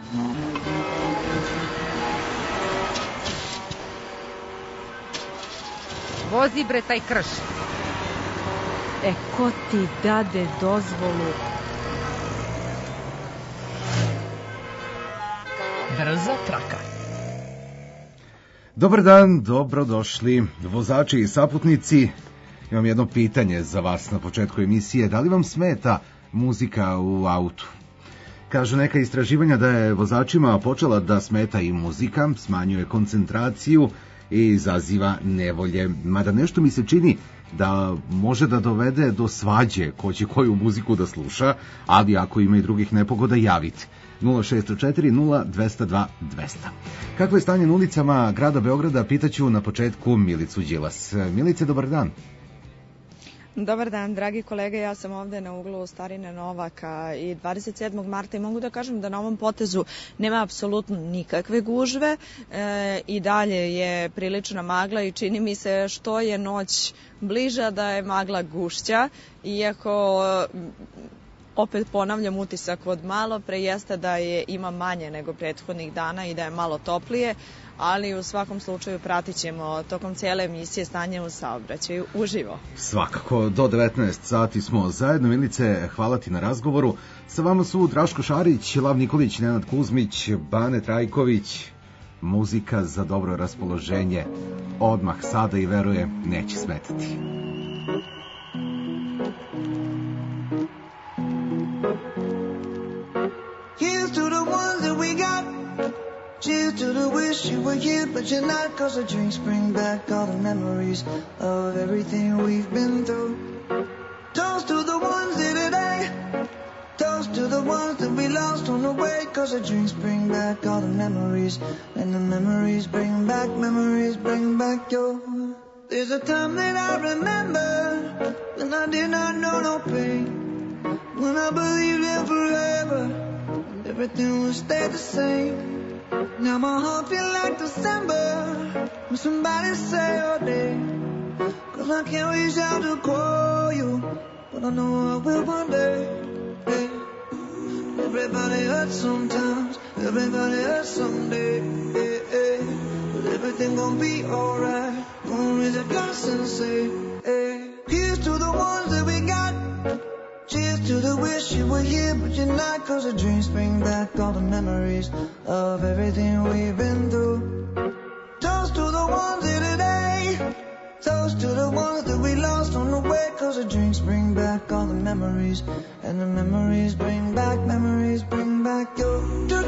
Vozi bre taj krš. Ko ti dade dozvolu? Brza traka. Dobar dan, dobrodošli, vozači i saputnici. Imam jedno pitanje za vas na početku emisije. Da li vam smeta muzika u autu? Kažu neka istraživanja da je vozačima počela da smeta i muzika, smanjuje koncentraciju i izaziva nevolje. Mada nešto mi se čini da može da dovede do svađe ko će koju muziku da sluša, ali ako ima i drugih nepogoda, javite. 0604 0202 200. Kakvo je stanje na ulicama grada Beograda, pitaću na početku Milicu Đilas. Milice, dobar dan. Dobar dan, dragi kolege, ja sam ovde na uglu Starine Novaka i 27. marta i mogu da kažem da na ovom potezu nema apsolutno nikakve gužve, i dalje je prilična magla i čini mi se što je noć bliža da je magla gušća, iako opet ponavljam utisak od malo pre jeste da ima manje nego prethodnih dana i da je malo toplije, ali u svakom slučaju pratit ćemo tokom cijele emisije stanje u saobraćaju uživo. Svakako, do 19 sati smo zajedno. Milice, hvala ti na razgovoru. Sa vama su Draško Šarić, Lav Nikolić, Nenad Kuzmić, Bane Trajković. Muzika za dobro raspoloženje odmah sada i verujem neće smetati. Here's to the ones that we got. Cheers to the wish you were here, but you're not. 'Cause the drinks bring back all the memories of everything we've been through. Toast to the ones here today. Toast to the ones that we lost on the way. 'Cause the drinks bring back all the memories. And the memories bring back your. There's a time that I remember when I did not know no pain. When I believed in forever, everything would stay the same. Now my heart feel like December when somebody say your name. 'Cause I can't reach out to call you, but I know I will one day. Hey. Everybody hurts sometimes, everybody hurts someday. Hey, hey. But everything gon' be alright. Gonna raise a glass and say, hey. Here's to the ones that we got. Cheers to the wish you were here, but you're not. 'Cause the dreams bring back all the memories of everything we've been through. Toast to the ones here today. Toast to the ones that we lost on the way. 'Cause the drinks bring back all the memories. And the memories bring back your.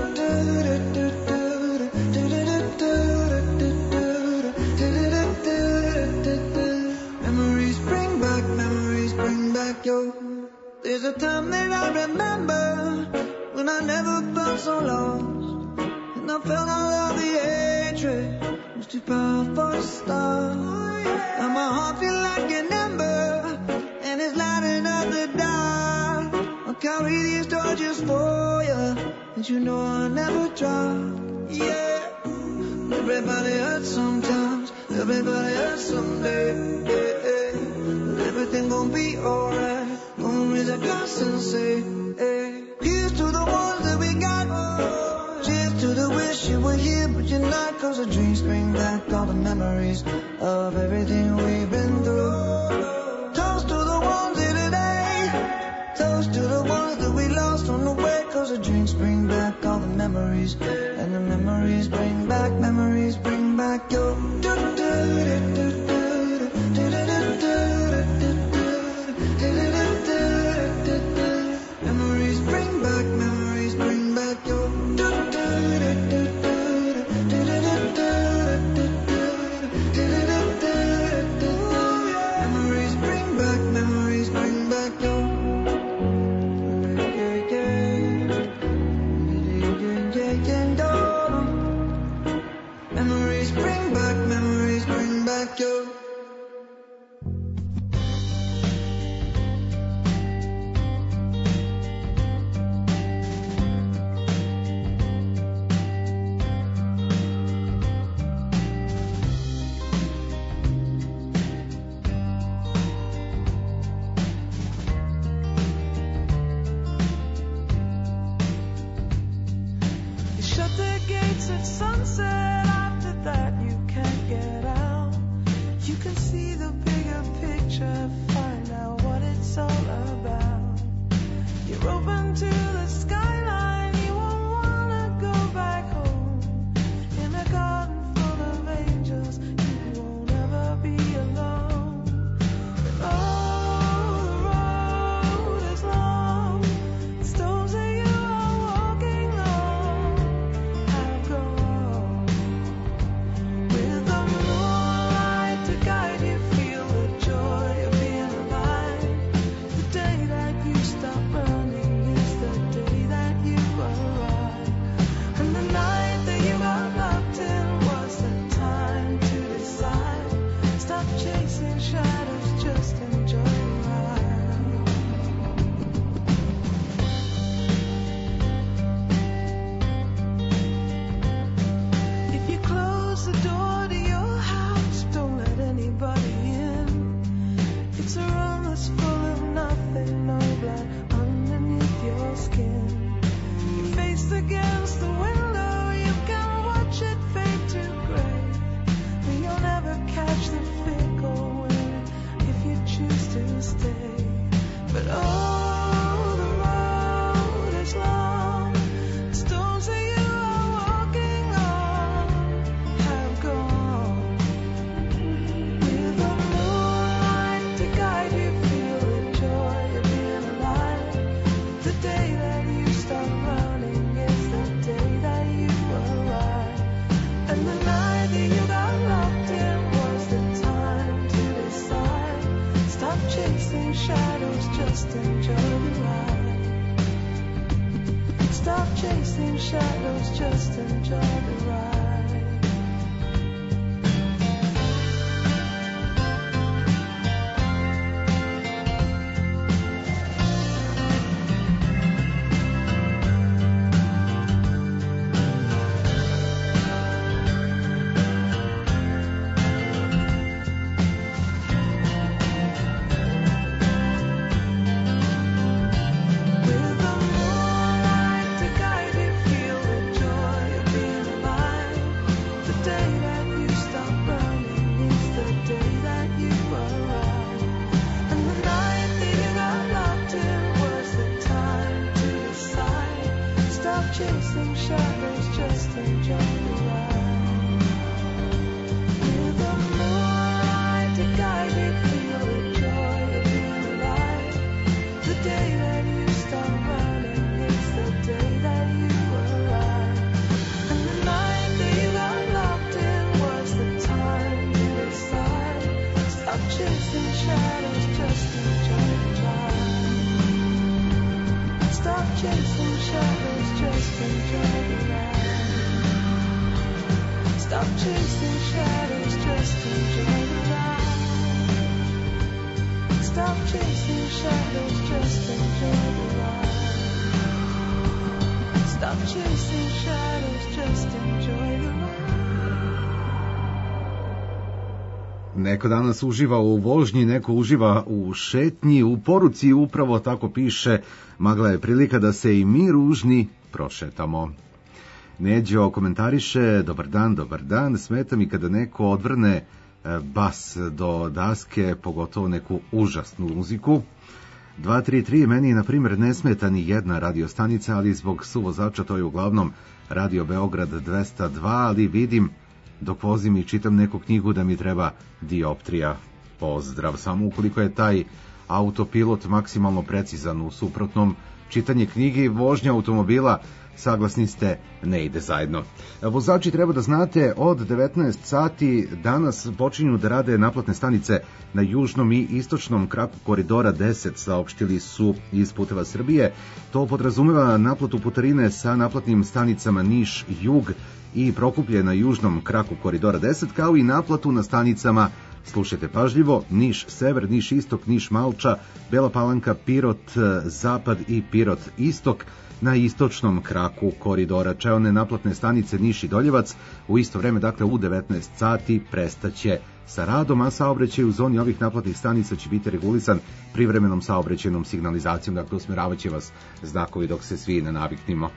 Memories bring back your. There's a time that I remember when I never felt so lost, and I felt all of the hatred was too powerful to stop. And my heart feel like an ember, and it's lighting up the dark. I'll carry these torches for you, and you know I'll never drop. Yeah, everybody hurts sometimes, everybody hurts someday. Yeah, yeah. But everything gon' be alright. Gonna raise a glass and say, hey. Here's to the ones that we got. Cheers to the wish you were here, but you're not. 'Cause the dreams bring back all the memories of everything we've been through. Toast to the ones here today. Toast to the ones that we lost on the way. 'Cause the drinks bring back all the memories. And the memories bring back your. Memories bring back your. at the gates at sunset. After that you can't get out. You can see the bigger picture, find out what it's all about. You're open to the skyline, you won't wanna go back home. In a garden full of angels, you won't ever be alone. And oh, the road is long, stones that you are walking on have gone. With the moonlight to guide you, feel the joy of being alive. The day that you stop running is the day that you arrive. And the night that you got locked in was the time to decide. Stop chasing shadows, just enjoy the ride. If you close the door to your house, don't let anybody in. It's a room that's full of nothing, no blood underneath your skin. You're faced against the window, you can watch it fade to gray. But you'll never catch the fickle wind if you choose to stay. But oh, the road is long, the stones that you are walking on have gone. With the moonlight to guide you, feel the joy of being alive. The day that you stop running is the day that you arrive. And the night that you got locked in was the time to decide. Stop chasing shadows, just enjoy the ride. Stop chasing shadows, just enjoy the ride. With the moonlight to guide you, feel the joy of being alive. The day that you stop running is the day that you arrive. And the night that you got locked in was the time to decide. Stop chasing shadows, just enjoy the ride. With the moonlight to guide you, feel the joy of being alive. The day that you stop running is the day that you arrive. And the night that you got locked in was the time to decide. Stop chasing shadows, just enjoy the ride. Stop chasing shadows, just enjoy the ride. Stop chasing shadows, just enjoy the ride. Stop chasing shadows, just enjoy the ride. Stop chasing shadows, just enjoy the ride. Neko danas uživa u vožnji, neko uživa u šetnji, u poruci upravo tako piše: magla je prilika da se i mi ružni prošetamo. Neđo komentariše: dobar dan, smeta mi kada neko odvrne bas do daske, pogotovo neku užasnu muziku. 233, meni na primjer ne smeta ni jedna radiostanica, ali zbog suvozača to je uglavnom Radio Beograd 202, ali vidim dok vozim i čitam neku knjigu da mi treba dioptrija. Pozdrav, samo ukoliko je taj autopilot maksimalno precizan, u suprotnom čitanje knjige i vožnja automobila, saglasni ste, ne ide zajedno. Vozači, treba da znate, od 19 sati danas počinju da rade naplatne stanice na južnom i istočnom kraku koridora 10, saopštili su iz Puteva Srbije. To podrazumeva naplatu putarine sa naplatnim stanicama Niš Jug i Prokuplje na južnom kraku koridora 10, kao i naplatu na stanicama, slušajte pažljivo, Niš Sever, Niš Istok, Niš Malča, Bela Palanka, Pirot Zapad i Pirot Istok na istočnom kraku koridora. One naplatne stanice Niš i Doljevac u isto vreme, dakle u 19 sati, prestaće sa radom, a saobraćaj u zoni ovih naplatnih stanica će biti regulisan privremenom saobraćajnom signalizacijom, dakle usmjeravaće vas znakovi dok se svi ne naviknimo.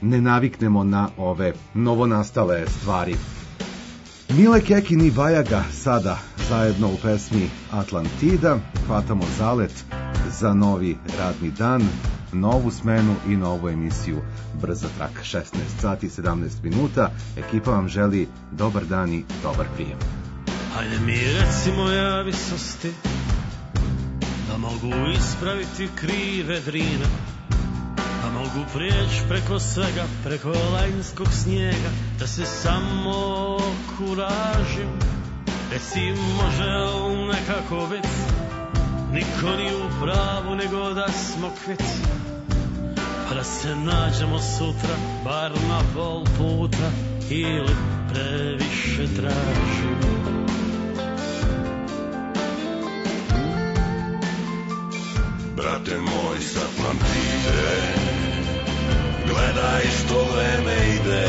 ne naviknemo na ove novonastale stvari. Mile Kekin i Vajaga sada zajedno u pesmi Atlantida. Hvatamo zalet za novi radni dan, novu smenu i novu emisiju Brza traka. 16 sati 17 minuta. Ekipa vam želi dobar dan i dobar prijem. Hajde mi reci moja visosti, da mogu ispraviti krive drine, da mogu prijeći preko svega, preko lanjskog snijega, da se samo kuražim. Reci može li nekako bit, niko ni u pravu nego da smo kvit, pa da se nađemo sutra, bar na pol puta, ili previše tražim. Brate moj s Atlantide, gledaj što vreme ide,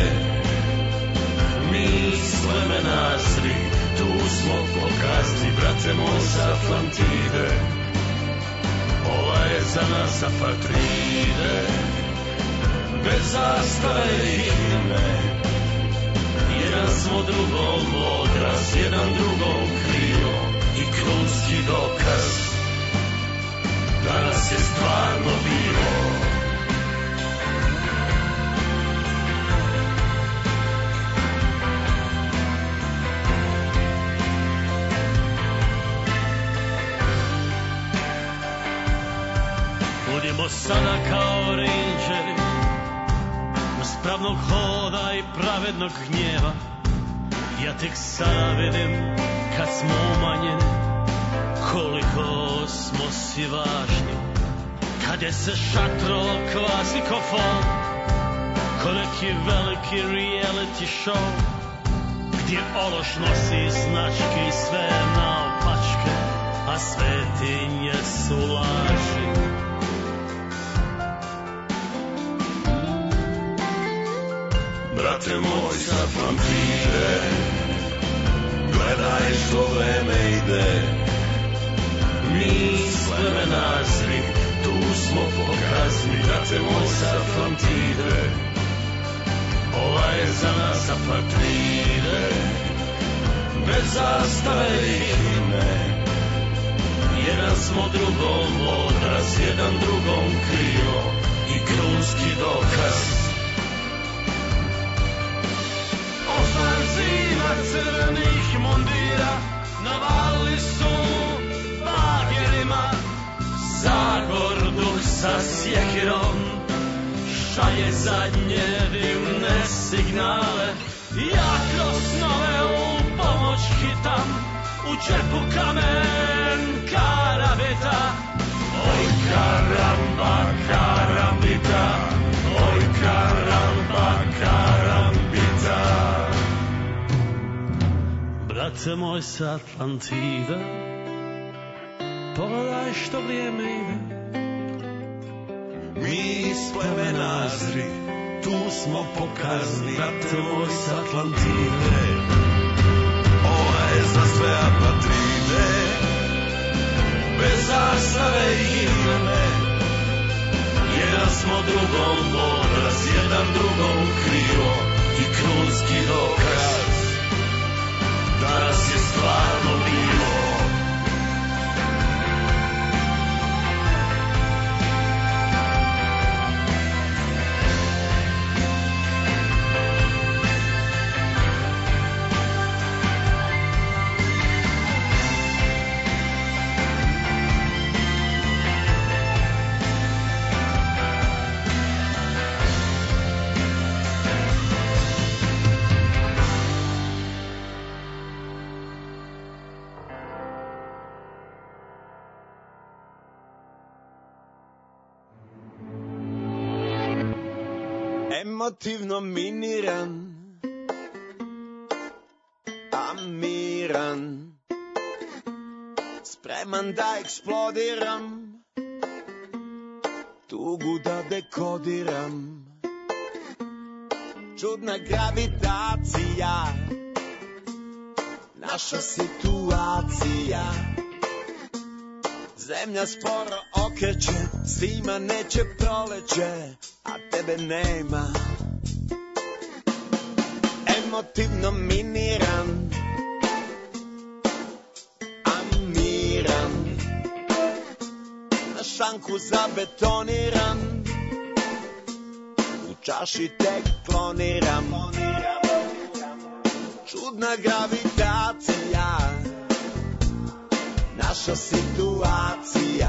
mi s vremena sri, tu smo pokazni. Brate moj s Atlantide, ova je za nas apatride, bez zastave i himne, jedan smo drugom odraz, jedan drugom krilo i krunski dokaz da nas je stvarno bilo. Budimo sada kao rangeri, uz pravnog hoda i pravednog gnjeva. Ja tek sada vidim, kad smo umanjeni, koliko smo si važni. Kad je se šatro klasikofon, ko neki veliki reality show, gdje ološ nosi značke i sve naopačke, a svetinje su laži. Brate moj s Atlantide, gledaj što vreme ide, mi s vremena sri, tu smo pokazni. Brate moj s Atlantide, ova je za nas apatride, bez zastave i himne, jedan smo drugom odraz, jedan drugom krilo i krunski dokaz. Ofanziva crvenih mundira navali su bagerima, Zagor duh sa sjekirom šalje zadnje divne signale. Ja kroz snove u pomoć hitam, u džepu kamen karabita. Oj karamba karambita, oj karamba karambita. Brate moj s Atlantide, pogledaj što vrijeme ide, mi s plemena Azri, tu smo pokazni. Brate moj s Atlantide, ova je za sve apatride, bez zastave i himne, jedan smo drugom odraz, jedan drugom krilo i krunski dokaz da nas je stvarno bilo. Emotivno miniran, a miran, spreman da eksplodiram, tugu da dekodiram. Čudna gravitacija, naša situacija, zemlja sporo okreće, svima neće proleće, a tebe nema. emotivno miniran, amiran, na šanku zabetoniran, u čaši tek kloniram. Čudna gravitacija, naša situacija,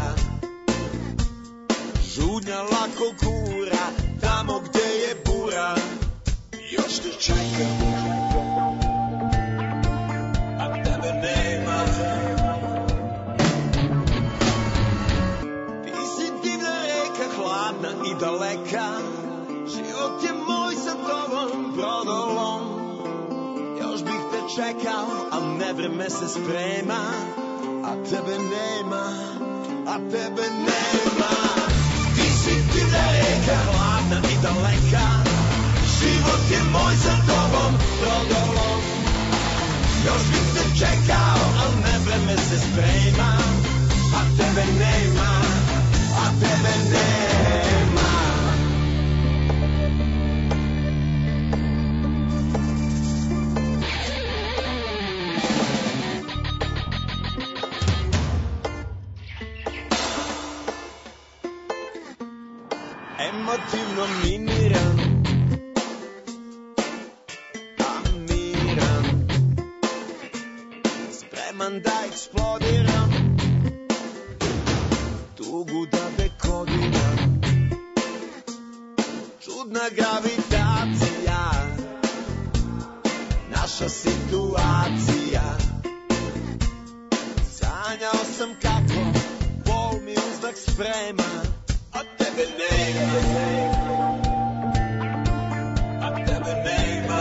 žudnja lako gura, tamo gdje je bura, još te čekam, a tebe nema. Ti si divna reka, hladna i daleka, život je moj sa tobom brodolom. Još bih te čekao, al nevreme se sprema, a tebe nema, a tebe nema. Ti si divna reka, hladna i daleka, život je moj sa tobom brodolom. Još bih te čekao, al nevreme se sprema, a tebe nema, a tebe nema. Emotivno miniran, amiran, spreman da eksplodiram, tugu da dekodiram. Čudna gravitacija, naša situacija. Sanjao sam kako bol mi uzdak sprema, a tebe nema, a tebe nema.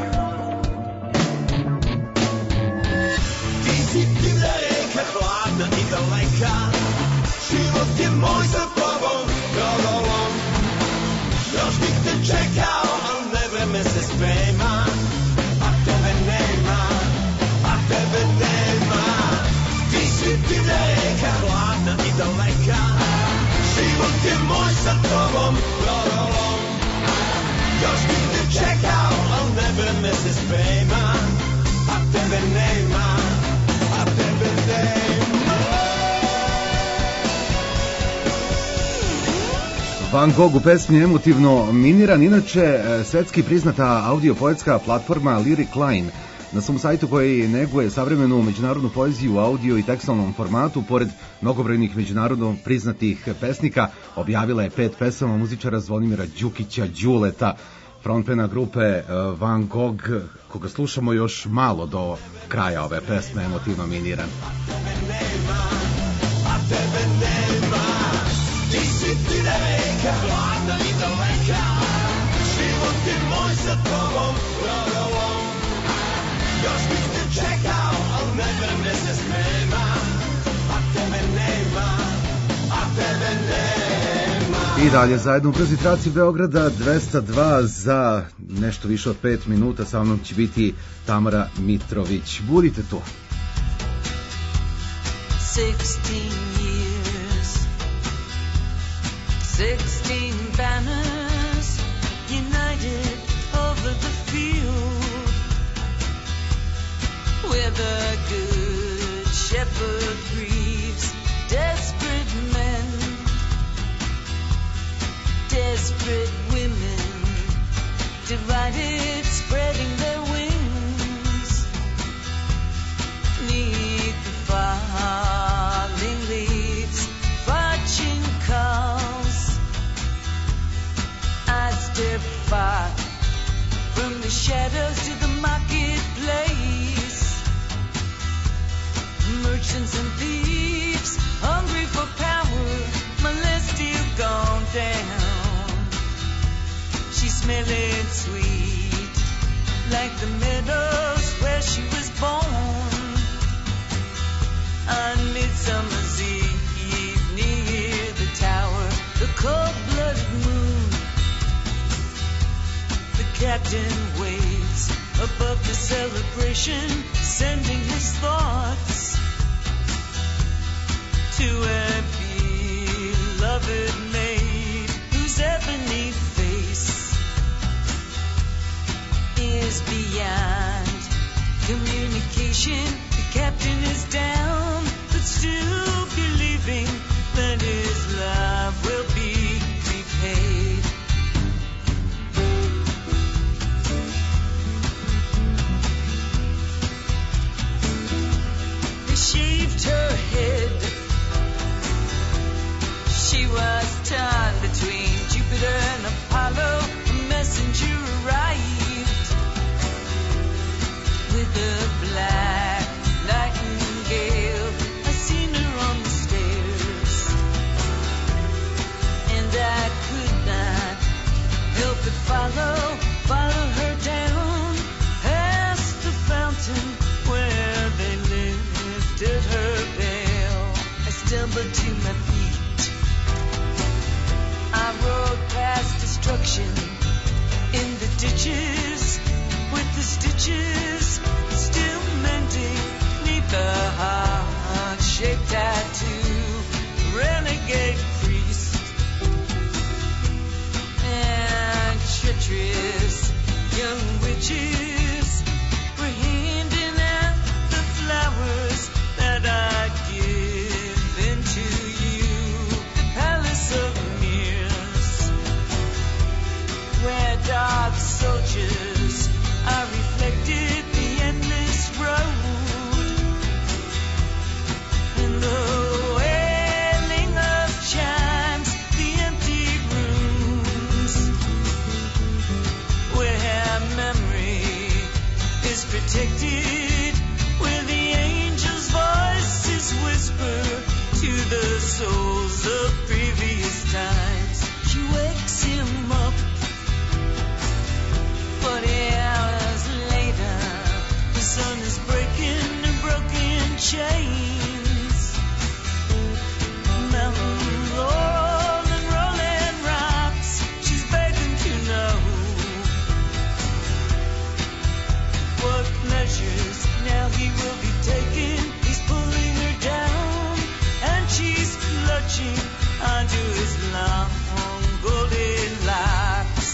Ti si divna reka, hladna i daleka, život je moj sa tobom brodolom. Još bih te čekao, al nevreme se sprema, a tebe nema, a tebe nema. Ti si divna reka, hladna i daleka, život je moj sa tobom brodolom. Još bih te čekao, al nevreme se sprema, a tebe nema, a tebe nema. Van Gogh u pesmi Emotivno miniran, inače svetski priznata audio-poetska platforma Lyric Line na svom sajtu koji neguje savremenu međunarodnu poeziju u audio i tekstualnom formatu, pored mnogobrojnih međunarodno priznatih pesnika, objavila je 5 pesama muzičara Zvonimira Đukića Đuleta, frontmana grupe Van Gogh, koga slušamo još malo do kraja ove pesme Emotivno miniran. Ti si ti reka, hladna i daleka, život je moj sa tobom brodolom. Još bih te čekao, al nevreme se sprema, a tebe nema, a tebe nema. I dalje zajedno u brzi traci Beograda 202 za nešto više od 5 minuta. Sa mnom će biti Tamara Mitrović. Budite tu. 16 years, 16 banners united over the field, where the good shepherd grieves desperate men, desperate women, divided, spreading their wings, 'neath the falling leaves, watching calls. I step far from the shadows to the marketplace. Merchants and thieves, hungry for power, my list still gone down. She's smelling sweet, like the meadows where she was born. On Midsummer's Eve, near the tower, the cold-blooded moon. The captain waves above the celebration, sending his thoughts to a beloved maid whose ebony face is is beyond communication. The captain is down, but still believing that his love will be repaid. They shaved her head. She was torn between Jupiter and Apollo. A messenger arrived with a black nightingale. I seen her on the stairs, and I could not help but follow her down past the fountain where they lifted her veil. I stumbled to my feet. I rode past destruction in the ditches, with the stitches still mending neath the heart-shaped tattoo. Renegade priest and treacherous young witches were handing out the flowers that I'd given to you. The palace of mirrors, where dark soldiers are reflected, the endless road, and the wailing of chimes, the empty rooms, where memory is protected, where the angel's voices whisper to the souls of previous times. She wakes him up 40 hours later. The sun is breaking and broken chains. Mountain rolling rocks. She's begging to know what measures now he will be taking. He's pulling her down, and she's clutching onto his long golden locks.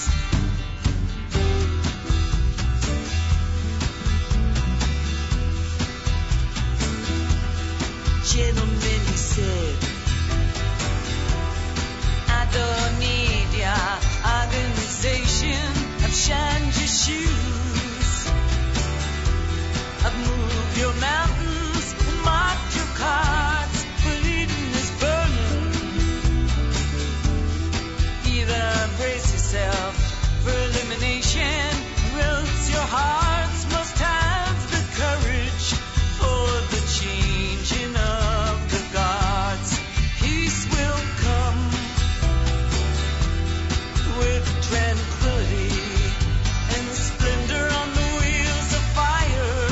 Gentlemen, he said, I don't need your organization. I've shined your shoes, I've moved your mountains and marked your cards, but Eden is burning. Either brace yourself for elimination, or else your hearts must have the courage for the changing of the guards. Peace will come with tranquility and splendor on the wheels of fire,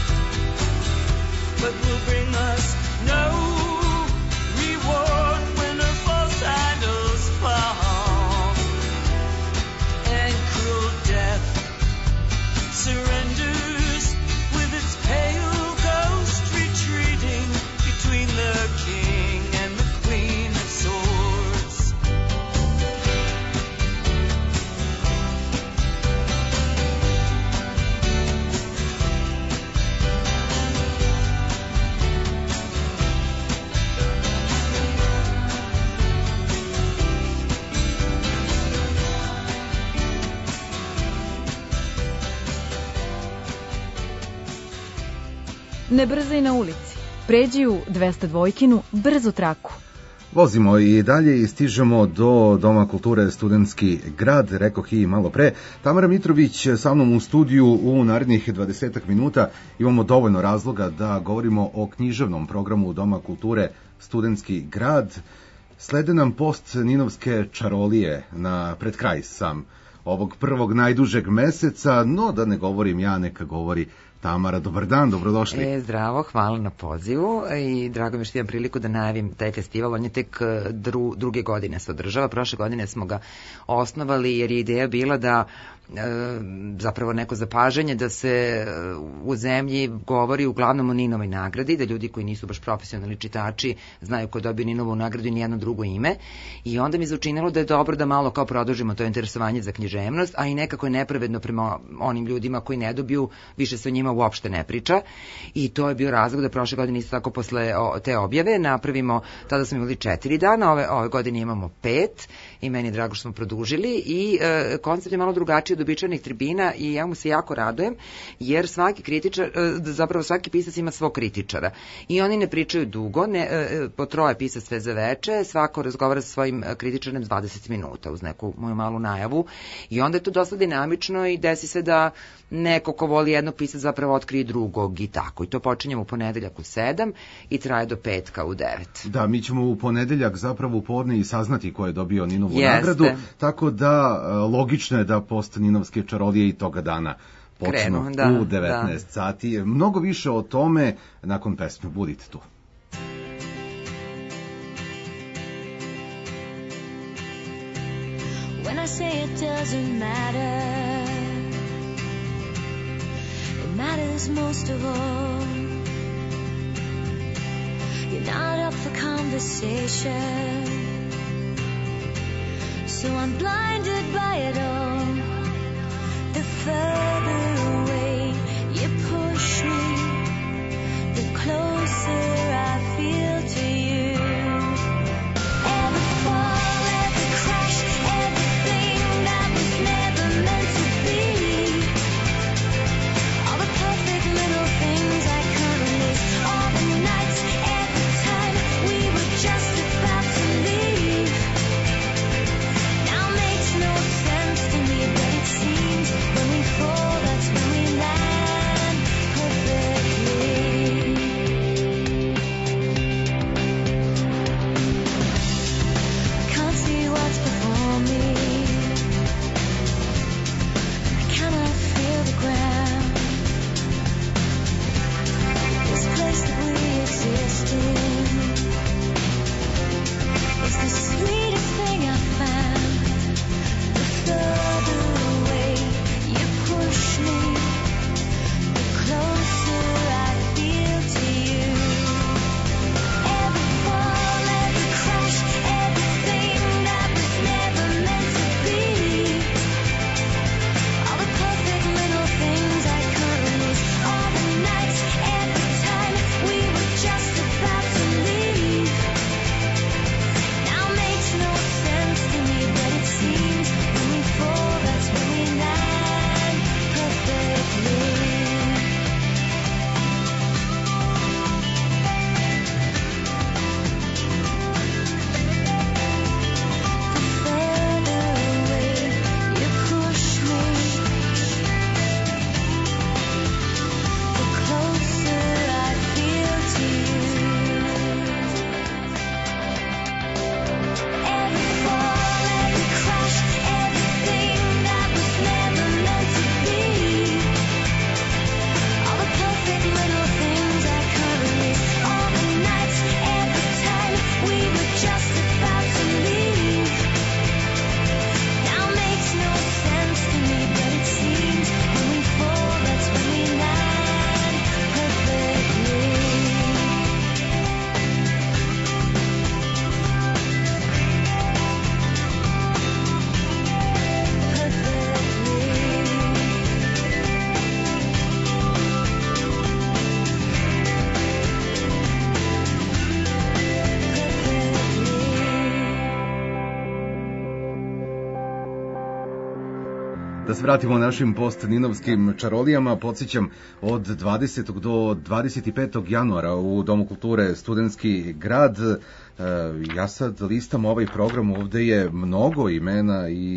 but will bring us no reward when her false idols fall, and cruel death surrenders with its pale ghost retreating between the king and the queen of swords. Ne brzaj na ulici. Pređi u 202-kinu brzu traku. Vozimo i dalje i stižemo do Doma kulture Studentski grad, rekoh i malo pre. Tamara Mitrović sa mnom u studiju u narednih 20 minuta. Imamo dovoljno razloga da govorimo o književnom programu Doma kulture Studentski grad. Slede nam post Ninovske čarolije na pred kraj sam ovog prvog najdužeg meseca, no da ne govorim ja, neka govori Tamara, dobar dan, dobrodošli. Zdravo, hvala na pozivu i drago mi što imam priliku da najavim taj festival. On je tek druge godine se održava. Prošle godine smo ga osnovali jer je ideja bila da zapravo neko zapažanje da se u zemlji govori uglavnom o Ninovoj nagradi, da ljudi koji nisu baš profesionalni čitači znaju ko dobio Ninovu nagradu i nijedno drugo ime. I onda mi se učinilo da je dobro da malo kao produžimo to interesovanje za književnost, a i nekako je nepravedno prema onim ljudima koji ne dobiju, više se o njima uopšte ne priča. I to je bio razlog da prošle godine isto tako posle te objave napravimo, tada smo imali 4 dana, ove godine imamo 5 i meni je drago što smo produžili i koncept je malo drugačiji od običajnih tribina i ja mu se jako radujem jer svaki kritičar, zapravo svaki pisac ima svog kritičara i oni ne pričaju dugo, po 3 pisac sve za veče, svako razgovara sa svojim kritičarem 20 minuta uz neku moju malu najavu i onda je to dosta dinamično i desi se da neko ko voli jednog pisac zapravo otkrije drugog i tako. I to počinjemo u ponedeljak u 7 i traje do petka u 9. Da, mi ćemo u ponedeljak zapravo u podne i saznati ko je dobio Ninovu nagradu, tako da logično je da post Ninovske čarolije i toga dana počnu u 19 sati. Mnogo više o tome nakon pesme. Budite tu. When I say it doesn't matter, it matters most of all. You're not up for conversation, so I'm blinded by it all. The further away you push me, the closer I feel to you. Ever fall, ever crash, everything that was never meant to be. All the perfect little things I couldn't miss. All the nights, every time we were just about to leave. Now makes no sense to me, but it seems when we fall, that's when we land perfectly. Can't see what's before me. I cannot feel the ground. This place that we exist in is the sweetest thing I've found. The further away you push me, the closer I feel to you. Every fall, every crash, everything that was never meant to be. All the perfect little things I couldn't miss. All the nights, every time we were just about to leave. Now makes no sense to me, but it seems when we fall, that's when we land perfectly. The further away you push me, the closer I feel to you. Every fall, every crash, everything that was never meant to be. All the perfect little things I couldn't miss. All the nights, every time we were just about to leave. Now makes no sense to me, but it seems when we fall, that's when we land perfectly. Da se vratimo našim post-ninovskim čarolijama, podsjećam od 20. do 25. januara u Domu kulture Studentski grad. Ja sad listam ovaj program, ovde je mnogo imena i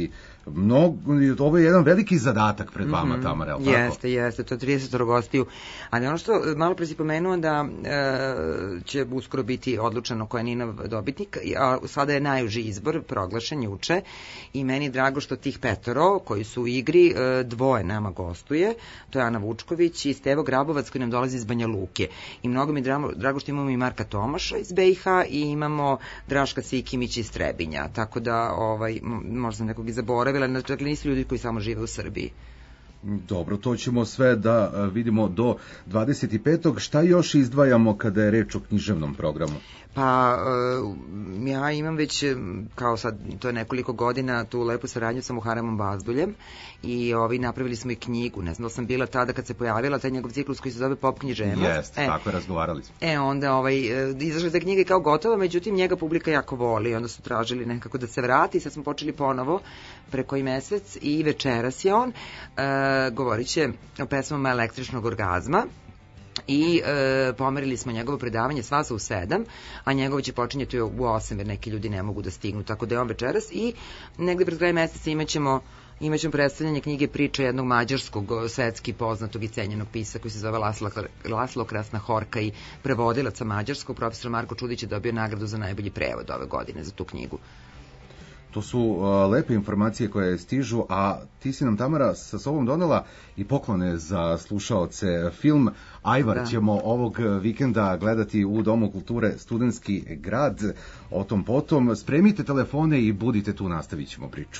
Ovo je jedan veliki zadatak pred vama, Tamara, je li tako? Jeste, to je 30 gostiju. Ali ono što malo pre si pomenuo da će uskoro biti odlučeno ko je Ninov dobitnik, a sada je najuži izbor proglašen juče i meni je drago što tih 5 koji su u igri, 2 nama gostuje, to je Ana Vučković i Stevo Grabovac koji nam dolazi iz Banja Luke. I mnogo mi je drago što imamo i Marka Tomaša iz BiH i imamo Draška Sikimić iz Trebinja, tako da možda sam nekog i zaboravila, dakle nisu ljudi koji samo žive u Srbiji. Dobro, to ćemo sve da vidimo do 25. Šta još izdvajamo kada je reč o književnom programu? Pa, ja imam već, kao sad, to je nekoliko godina, tu lepu saradnju sa Muharemom Bazduljem i napravili smo i knjigu. Ne znam da sam bila tada kad se pojavila taj njegov ciklus koji se zove Pop književnost. Jeste, tako je, razgovarali smo. Onda izašla ta knjiga kao gotova, međutim njega publika jako voli. Onda su tražili nekako da se vrati i sad smo počeli ponovo pre koji mesec i večeras je on. Govorit će o pesmama električnog orgazma. I pomerili smo njegovo predavanje sva u 7, a njegovo će počinjeti u 8 jer neki ljudi ne mogu da stignu, tako da je on večeras i negde pred kraj meseca imaćemo predstavljanje knjige Priča jednog mađarskog svetski poznatog i cenjenog pisa koji se zove Laslo Krasna Horka i prevodilac sa mađarskog. Profesor Marko Čudić je dobio nagradu za najbolji prevod ove godine za tu knjigu. To su lepe informacije koje stižu, a ti si nam, Tamara, sa sobom donela i poklone za slušaoce. Film Ajvar ćemo ovog vikenda gledati u Domu kulture Studentski grad. O tom potom. Spremite telefone i budite tu, nastavit ćemo priču.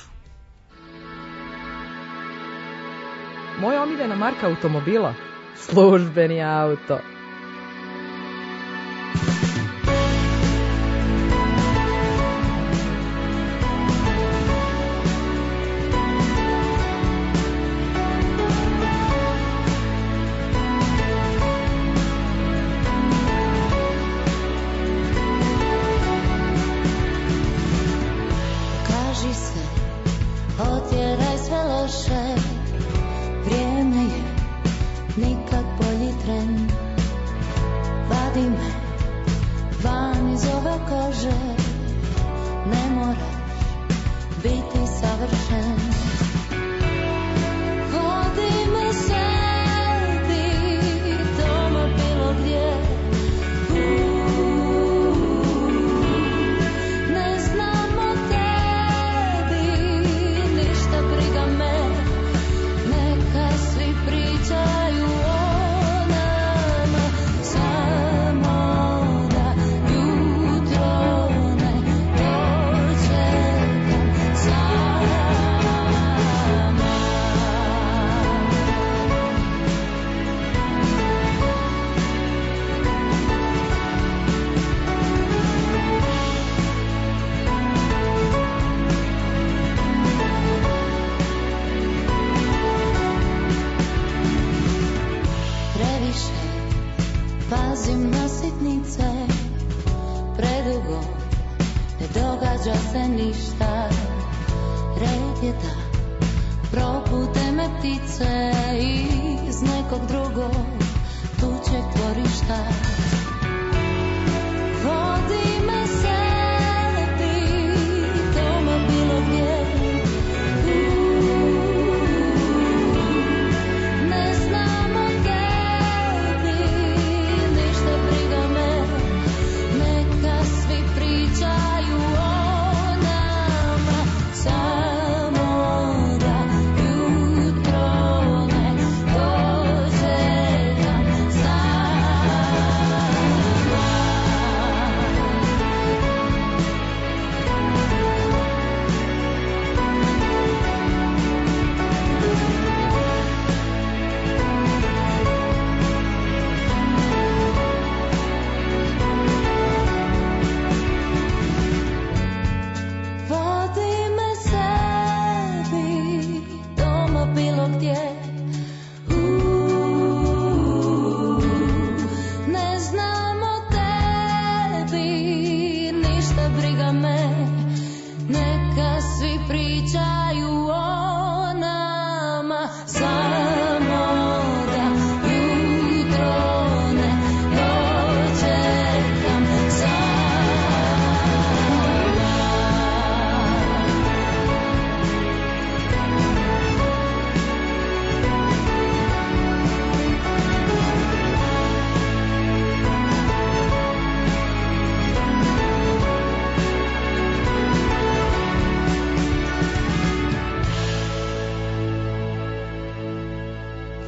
Moja omiljena marka automobila? Službeni auto.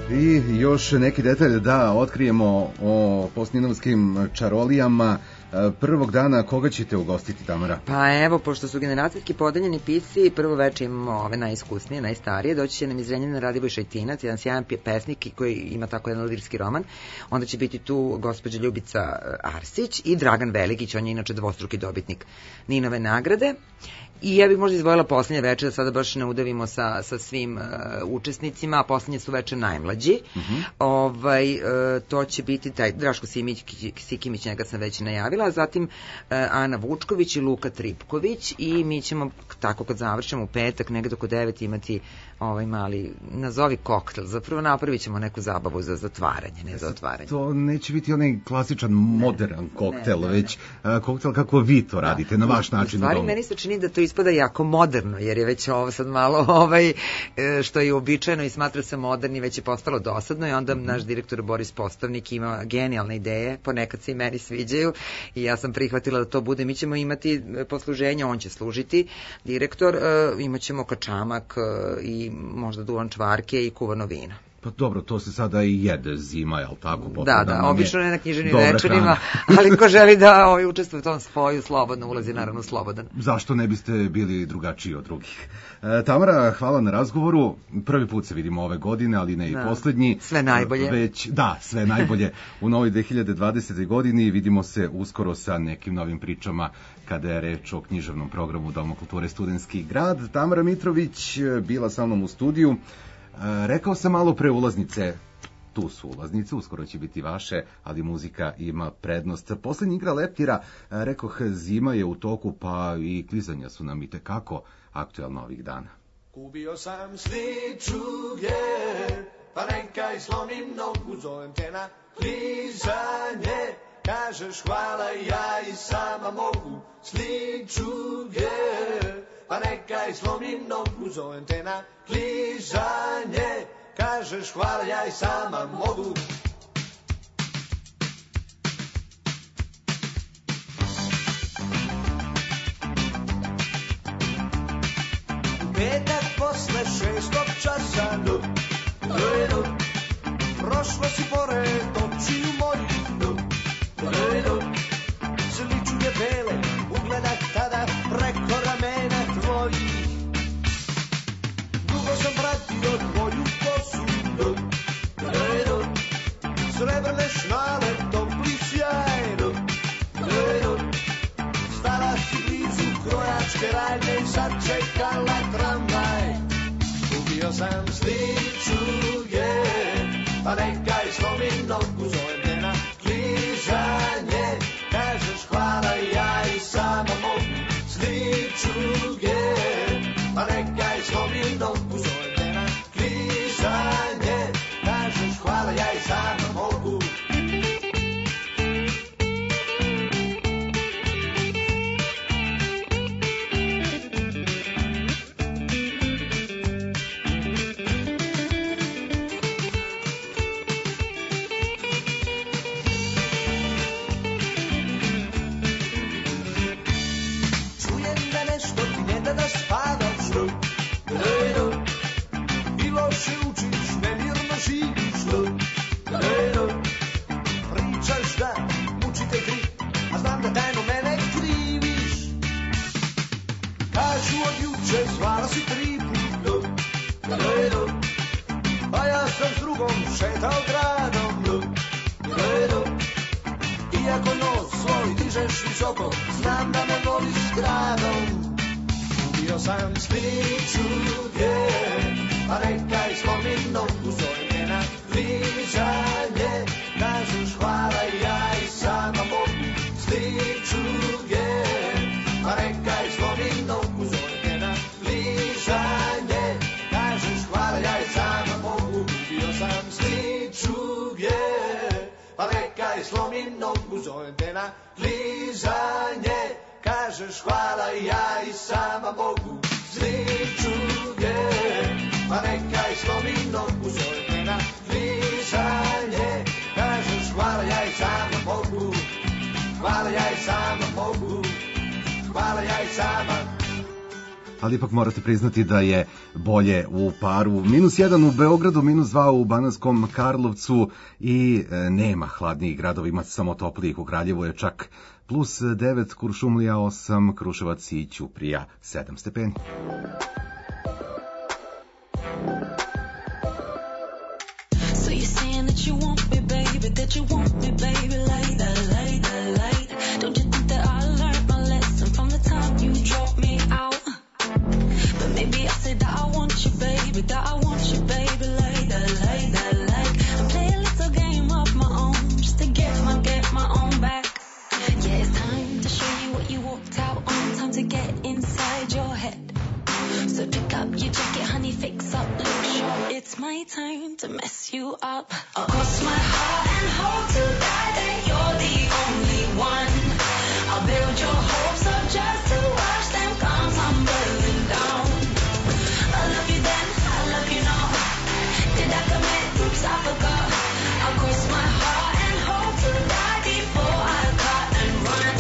I još neki detalj da otkrijemo o Postninovskim čarolijama. Prvog dana koga ćete ugostiti, Tamara? Pa evo, pošto su generacijski podeljeni pisci, prvo veče imamo ove najiskusnije, najstarije, doći će nam iz Zrenjanina Radivoj Šajtinac, jedan sjajan pesnik koji ima tako jedan lirski roman. Onda će biti tu gospođa Ljubica Arsić i Dragan Velikić, on je inače dvostruki dobitnik Ninove nagrade. I ja bih možda izdvojila poslednje veče, da sada baš ne udavimo sa svim učesnicima, a poslednje su veče najmlađi. To će biti taj Draško Sikimić, njega sam već najavila, a zatim Ana Vučković i Luka Tripković, i mi ćemo tako kad završimo u petak, negde oko 9 imati ovaj mali, nazovi koktel. Zapravo napravit ćemo neku zabavu za zatvaranje, ne za otvaranje. To neće biti onaj klasičan modern koktel, već koktel kako vi to radite, na vaš način. U stvari, meni se čini da to ispada jako moderno, jer je već ovo sad malo što je uobičajeno i smatra se moderni, već je postalo dosadno, i onda naš direktor Boris Postavnik ima genijalne ideje, ponekad se i meni sviđaju i ja sam prihvatila da to bude. Mi ćemo imati posluženje, on će služiti, direktor, imat ćemo kačamak i možda duvan čvarke i kuvano vino. Pa dobro, to se sada i jede zima, jel tako? Da, obično ne na književnim večerima, ali ko želi da učestvuje u tom spoju, slobodno ulazi, naravno slobodan. Zašto ne biste bili drugačiji od drugih? Tamara, hvala na razgovoru. Prvi put se vidimo ove godine, ali ne i poslednji. Sve najbolje. Sve najbolje u novoj 2020. godini. Vidimo se uskoro sa nekim novim pričama kada je reč o književnom programu Doma kulture Studentski grad. Tamara Mitrović bila sa mnom u studiju. Rekao sam malo pre ulaznice, tu su ulaznice, uskoro će biti vaše, ali muzika ima prednost. Poslednja igra leptira, rekoh, zima je u toku, pa i klizanja su nam i tekako aktuelno ovih dana. Kupio sam sličuge, pa nekaj slomim nogu, zovem te na klizanje. Kažeš hvala, ja i sama mogu. Sličuge, pa nekaj slomim nogu, zovem te na klizanje. Kažeš hvala, ja i sama mogu. U petak posle 6. časa, prošlo si pored očiju mojih, sličuge bele, ugledak tada preko ramena tvojih. Dugo sam pratio tvoju kosu, srebrne šnale, topli sjaj, stala si blizu krojačke radnje i sačekala tramvaj. Kupio sam sličuge, pa nekaj slomim nogu, zovem te na klizanje. Kažeš hvala, ja i sama mogu. Sličuge, pa nekaj slomim nogu, zovem te na klizanje. Kažeš hvala, ja i sama mogu. Šetao gradom, iako nos svoj dižeš visoko, znam da me voliš gradom. Ubio sam sličuge, pa nekaj slomim nogu, zovem te na klizanje. Kažeš hvala, ja i sama mogu. Sličuge, pa nekaj slomim nogu, zovem te na klizanje. Kažeš hvala, ja i sama mogu. Ubio sam sličuge, pa nekaj slomim nogu, zovem te na klizanje. Kažeš hvala, ja i sama mogu. Sličuge, pa nekaj slomim nogu, zovem te na klizanje. Kažeš hvala, ja i sama mogu. Hvala, ja i sama mogu. Hvala, ja i sama. ali ipak morate priznati da je bolje u paru. -1 u Beogradu, -2 u Bananskom Karlovcu i nema hladnijih gradova, ima samo toplijih. U Kraljevu je čak +9, Kuršumlija 8, Kruševac i Ćuprija 7 stepeni. So you're saying that you want me, baby, that you want me, baby, like that, like that, like that. Don't you think that I learned my lesson from the time you dropped me out? But maybe I said that I want you, baby, that I want you, baby, like that, like that, like. I play a little game of my own just to get my own back. Yeah, it's time to show you what you walked out on, time to get inside your head. So pick up your jacket, honey, fix up, look sharp. It's my time to mess you up. I'll cross my heart and hope to die that you're the only one. I'll build your hopes up just to watch them come tumbling down. I love you then, I love you now. Did I commit? Oops, I forgot. I'll cross my heart and hope to die before I cut and run.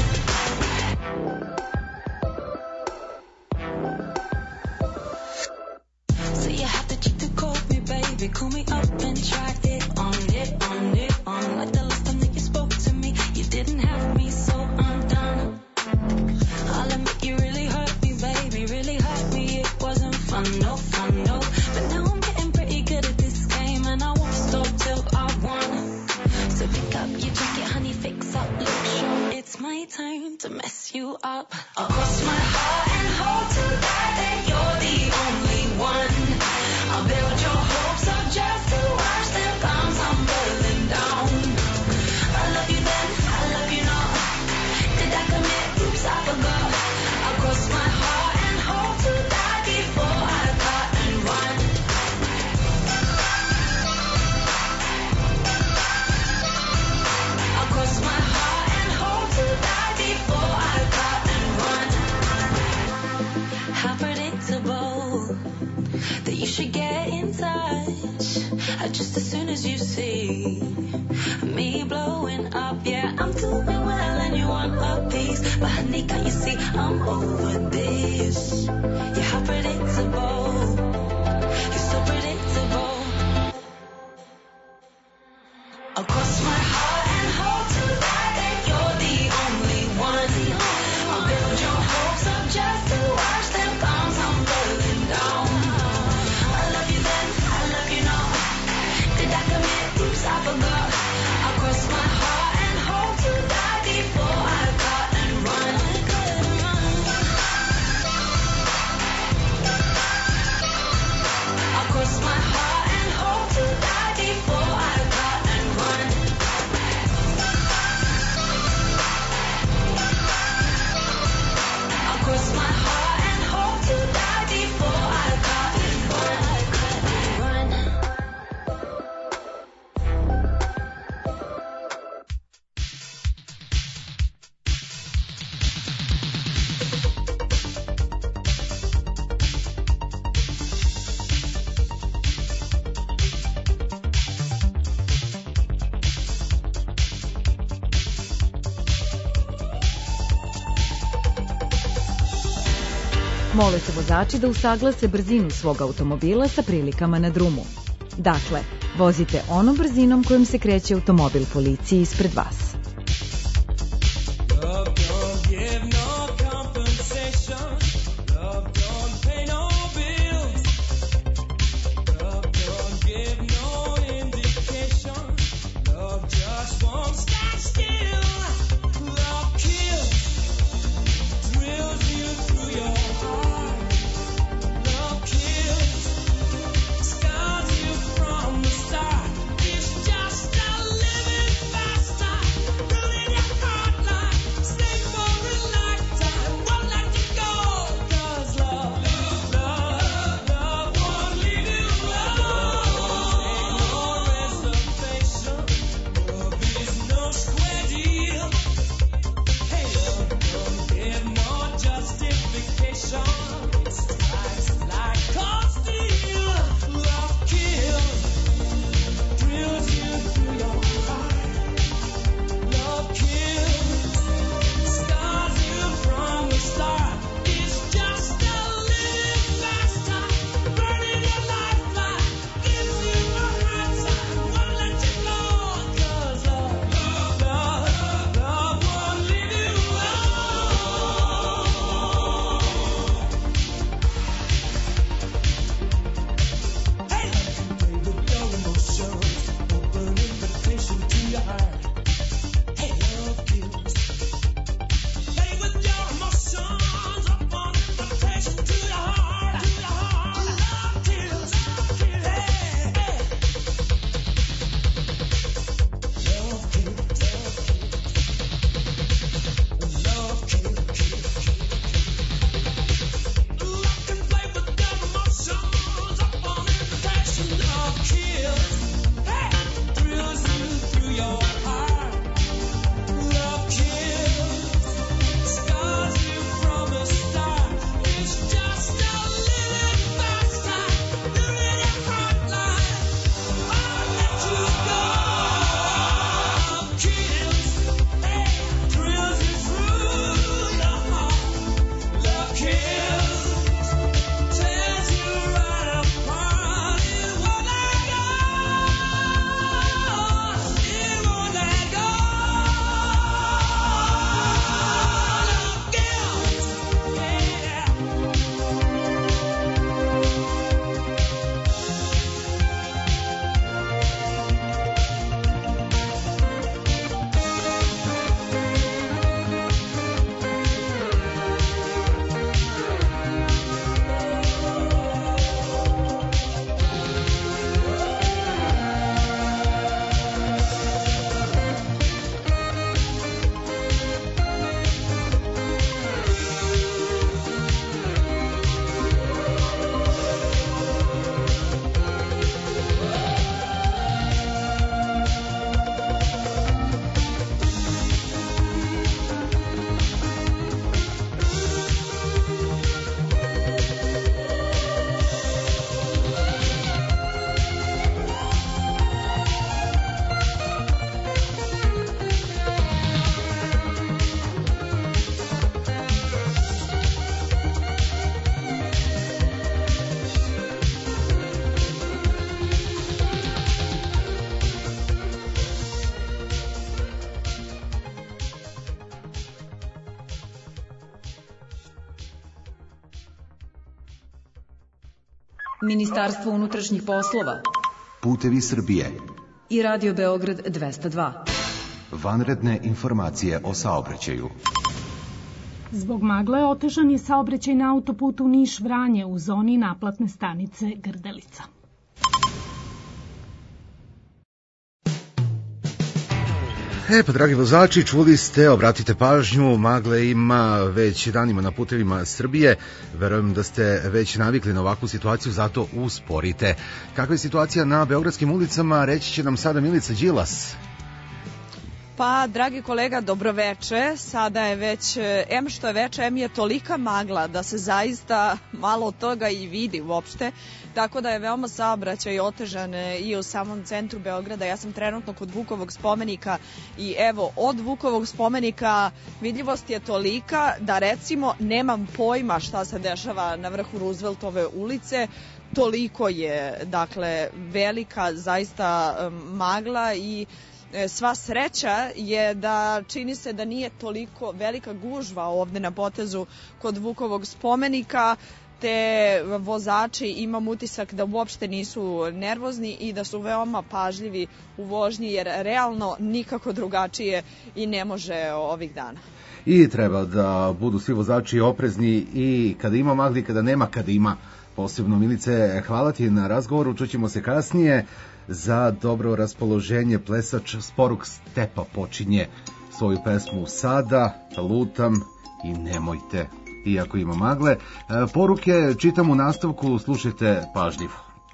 So you have to cheat to call me, baby. Call me up and try it on, it on, it on. Like the last time that you spoke to me, you didn't have me, so I'm done. I'll admit you really hurt me, baby, really hurt me. It wasn't fun, no fun, no. But now I'm getting pretty good at this game, and I won't stop till I won. So pick up your jacket, honey, fix up, look sharp. It's my time to mess you up. I'll cross my heart and hope to die that you're the only one. I'll build your hopes up just to watch them come tumbling down. I love you then, I love you now. Did I commit? Oops, I forgot. I'll cross my heart and hope to die before I cut and run. I'll cross my heart and hope to die before I cut and run. How predictable that you should get in touch just as soon as you see me blowing up. Yeah, I'm doing well and you want a piece, but honey, can't you see I'm over this? Yeah, how predictable. You're so predictable. I'll cross my heart and hope to die that you're the only one. I'll build your hopes up just to watch them come tumbling down. I love you then, I love you now. Did I commit? Oops, I forgot. I'll cross my heart and hope to die before I cut and run. I'll cross my heart and hope to die before I cut and run. I'll cross my heart and hope to die before I cut and run. Mole se vozači da usaglase brzinu svog automobila sa prilikama na drumu. Dakle, vozite onom brzinom kojom se kreće automobil policije ispred vas. Love don't give no compensation. Love don't pay no bills. Love don't give no indication. Love just won't stand still. Love kills, thrills you through your heart. Love kills, scars you from the start. It's just a living faster. Ministarstvo unutrašnjih poslova Putevi Srbije i Radio Beograd 202. Vanredne informacije o saobraćaju. Zbog magle otežan je saobraćaj na autoputu Niš-Vranje u zoni naplatne stanice Grdelica. Pa, dragi vozači, čuli ste, obratite pažnju, magle ima već danima na putevima Srbije. Verujem da ste već navikli na ovakvu situaciju, zato usporite. Kakva je situacija na beogradskim ulicama, reći će nam sada Milica Đilas. Pa, dragi kolega, dobroveče. Sada je već, em što je veče, em je tolika magla da se zaista malo od toga i vidi uopšte. Tako da je veoma saobraćaj otežan i u samom centru Beograda. Ja sam trenutno kod Vukovog spomenika i evo, od Vukovog spomenika vidljivost je tolika da recimo nemam pojma šta se dešava na vrhu Rooseveltove ulice. Toliko je, dakle, velika zaista magla i sva sreća je da čini se da nije toliko velika gužva ovde na potezu kod Vukovog spomenika, te vozači imam utisak da uopšte nisu nervozni i da su veoma pažljivi u vožnji, jer realno nikako drugačije i ne može ovih dana. I treba da budu svi vozači oprezni i kada ima magli, kada nema, kada ima. Posebno, Milice, hvala ti na razgovoru, čućemo se kasnije. Za dobro raspoloženje plesač Sporuk Stepa počinje svoju pesmu sada, lutam i nemojte, iako ima magle. Poruke čitam u nastavku, slušajte pažljivo.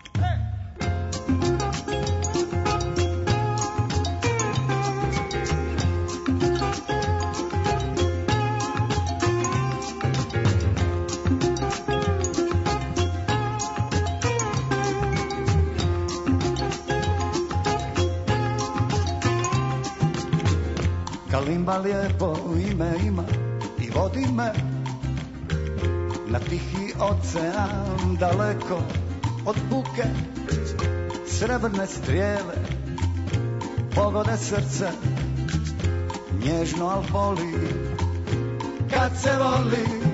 Kalimba lijepo ime ima i vodi me na tihi ocean daleko od buke. Srebrne strijele pogode srce, nježno al boli kad se voli.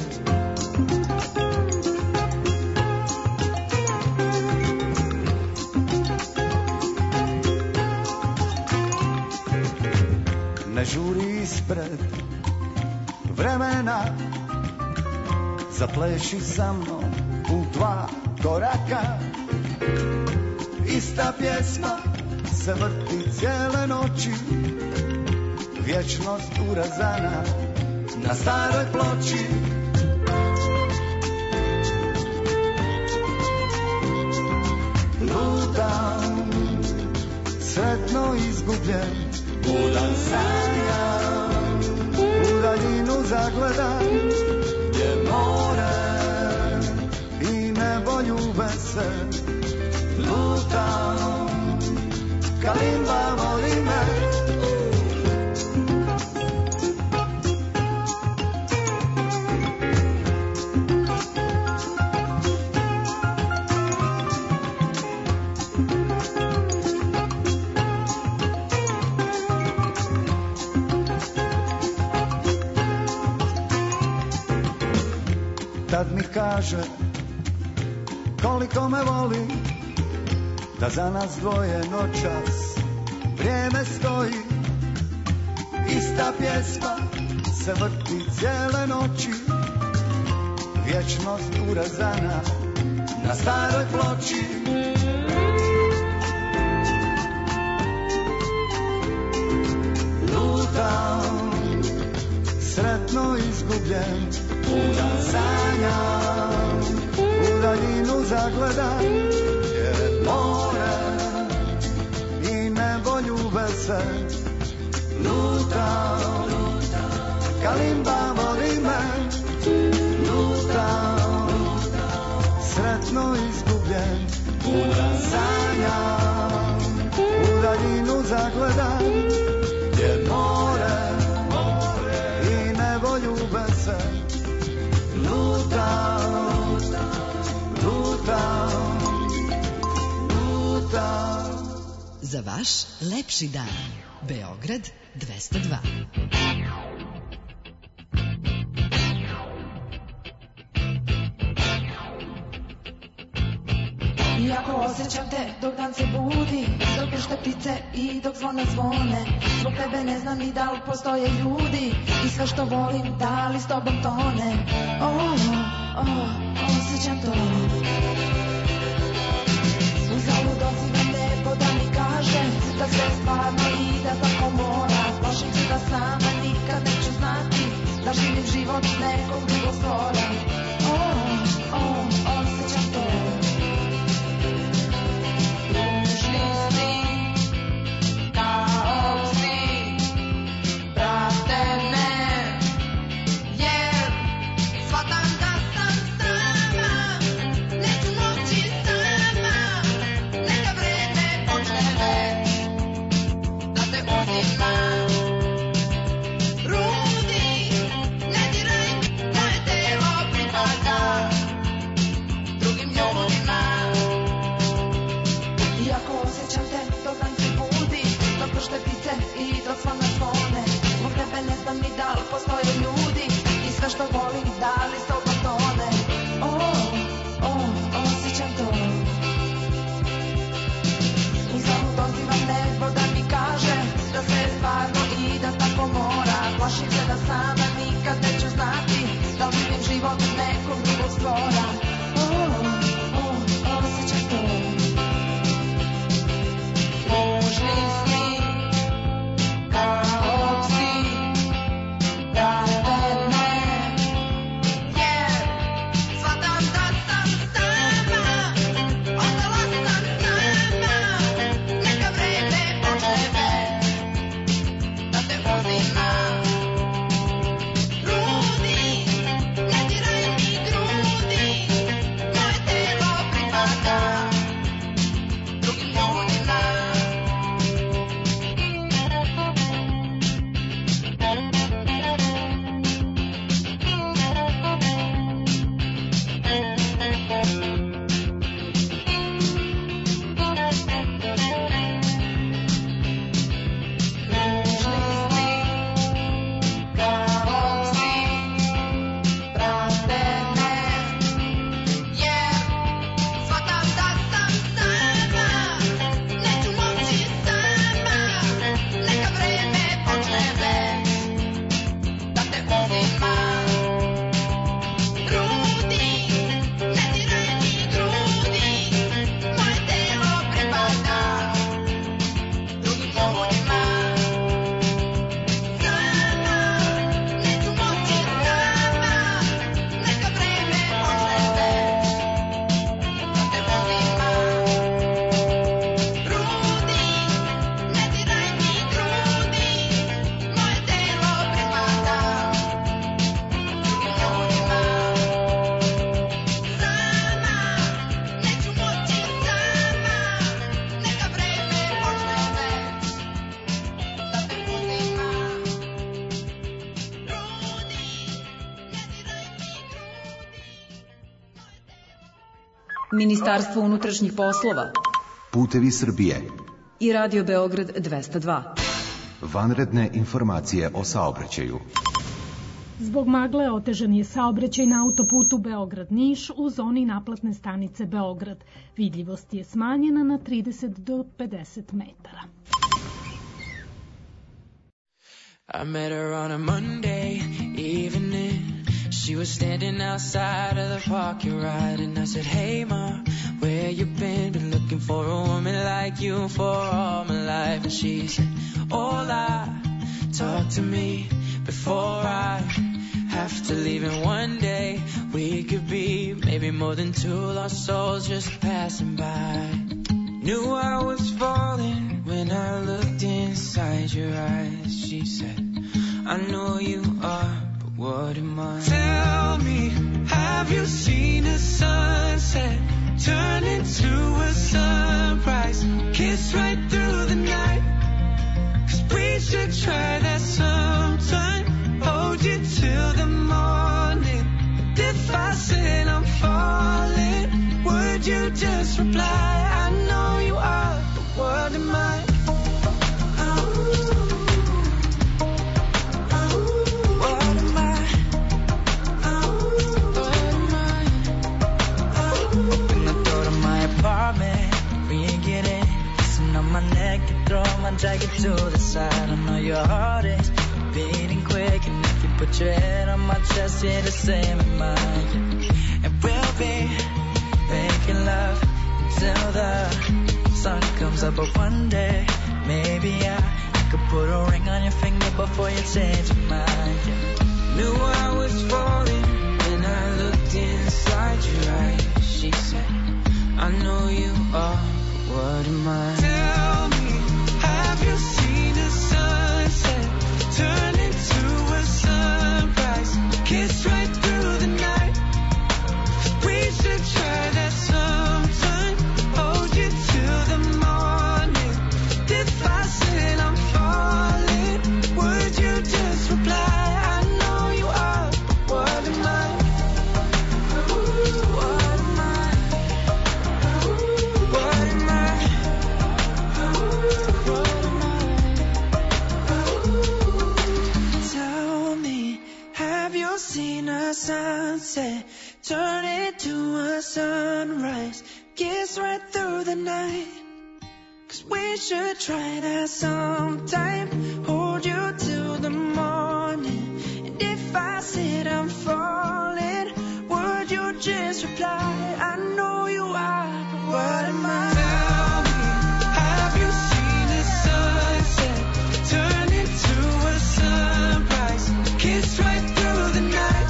Ne žuri ispred vremena, zapleši sa mnom u 2 koraka. Ista pjesma se vrti cijele noći, vječnost urezana na staroj ploči. Lutam, sretno izgubljen, budan sanjam, u daljinu zagledam, gdje more i nebo ljube se. Lutam, kalimba voli me. Tad mi kaže koliko me voli, da za nas dvoje noćas vrijeme stoji. Ista pjesma se vrti cijele noći, vječnost urezana na staroj ploči. Lutam, sretno izgubljen, budan sanjam, u daljinu zagledam, gdje more i nebo ljube se. Lutam, kalimba voli me. Lutam, sretno izgubljen, budan sanjam, u daljinu zagledam, gdje more i nebo ljube se. Lutam, lutam, lutam. Za vaš lepši dan. Beograd 202. osjećam te dok dan se budi, dok pršte ptice i dok zvona zvone. Zbog tebe ne znam ni da li postoje ljudi i sve što volim da li s tobom tone. Osjećam to. Uzalud dozivam nebo da mi kaže da sve stvarno i da tako mora. Plašim se da sama nikad neću znati da živim život nekog drugog stvora. Osjećam to. Ružni sni, kao psi, prate me, jer shvatam da sam sama, neću moći sama, neka vreme počne već, da te uzimam. Rudi, ne diraj mi, moje telo pripada drugim ljudima. Iako osjećam te dok dan se budi, dok pršte ptice i dok zvona zvone. Zbog tebe ne znam ni da li postoje ljudi i sve što volim da li s tobom tone. Osjećam to. Uzalud dozivam nebo da mi kaže da sve je stvarno i da tako mora. Plašim se da sama nikad neću znati da li živim život nekog drugog stvora. Osjećam to. Ružni sni, kao psi, prate me, jer shvatam da sam sama, ostala sam sama, neka vreme počne već, da te uzimam. Rudi, ne diraj mi grudi, moje telo pripada drugim ljudima. Ministarstvo unutrašnjih poslova Putevi Srbije i Radio Beograd 202. Vanredne informacije o saobraćaju. Zbog magle otežan je saobraćaj na autoputu Beograd-Niš u zoni naplatne stanice Beograd. Vidljivost je smanjena na 30 do 50 metara. I met her on a Monday evening. She was standing outside of the parking lot, and I said, hey ma, where you been looking for a woman like you for all my life. And she said, hola, talk to me before I have to leave. And one day we could be maybe more than two lost souls just passing by. Knew I was falling when I looked inside your eyes. She said, I know you are, but what am I? Tell me, have you seen a sunset turn into a sunrise? Kiss right through the night, 'cause we should try that sometime. Hold you till the morning. And if I said I'm falling, would you just reply? I know you are, but what am I? What am I? around my neck and throw my jacket to the side. I know your heart is beating quick, and if you put your head on my chest, you're the same as mine. And we'll be making love until the sun comes up. But one day, maybe I could put a ring on your finger before you change your mind. Knew I was falling when I looked inside your eyes. She said, I know you are, but what am I? Tell me, have you seen the sunset turn into a sunrise? Kiss right through the night. We should try that sometime. Hold you till the morning. If I said I'm falling, would you just reply? Sunset, turn it to a sunrise, kiss right through the night. 'Cause we should try that sometime. Hold you till the morning. And if I said I'm falling, would you just reply? I know you are, but what am I? Tell me, have you seen the sunset turn into a sunrise, kiss right through the night?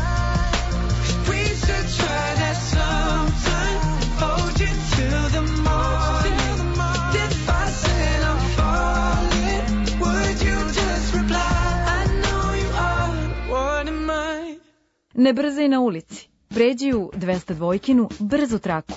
Try that sometime. Hold you till the morning. If I said I'm falling, would you just reply? I know you are, what am I? Ne brzaj na ulici. Pređi u 202-kinu brzu traku.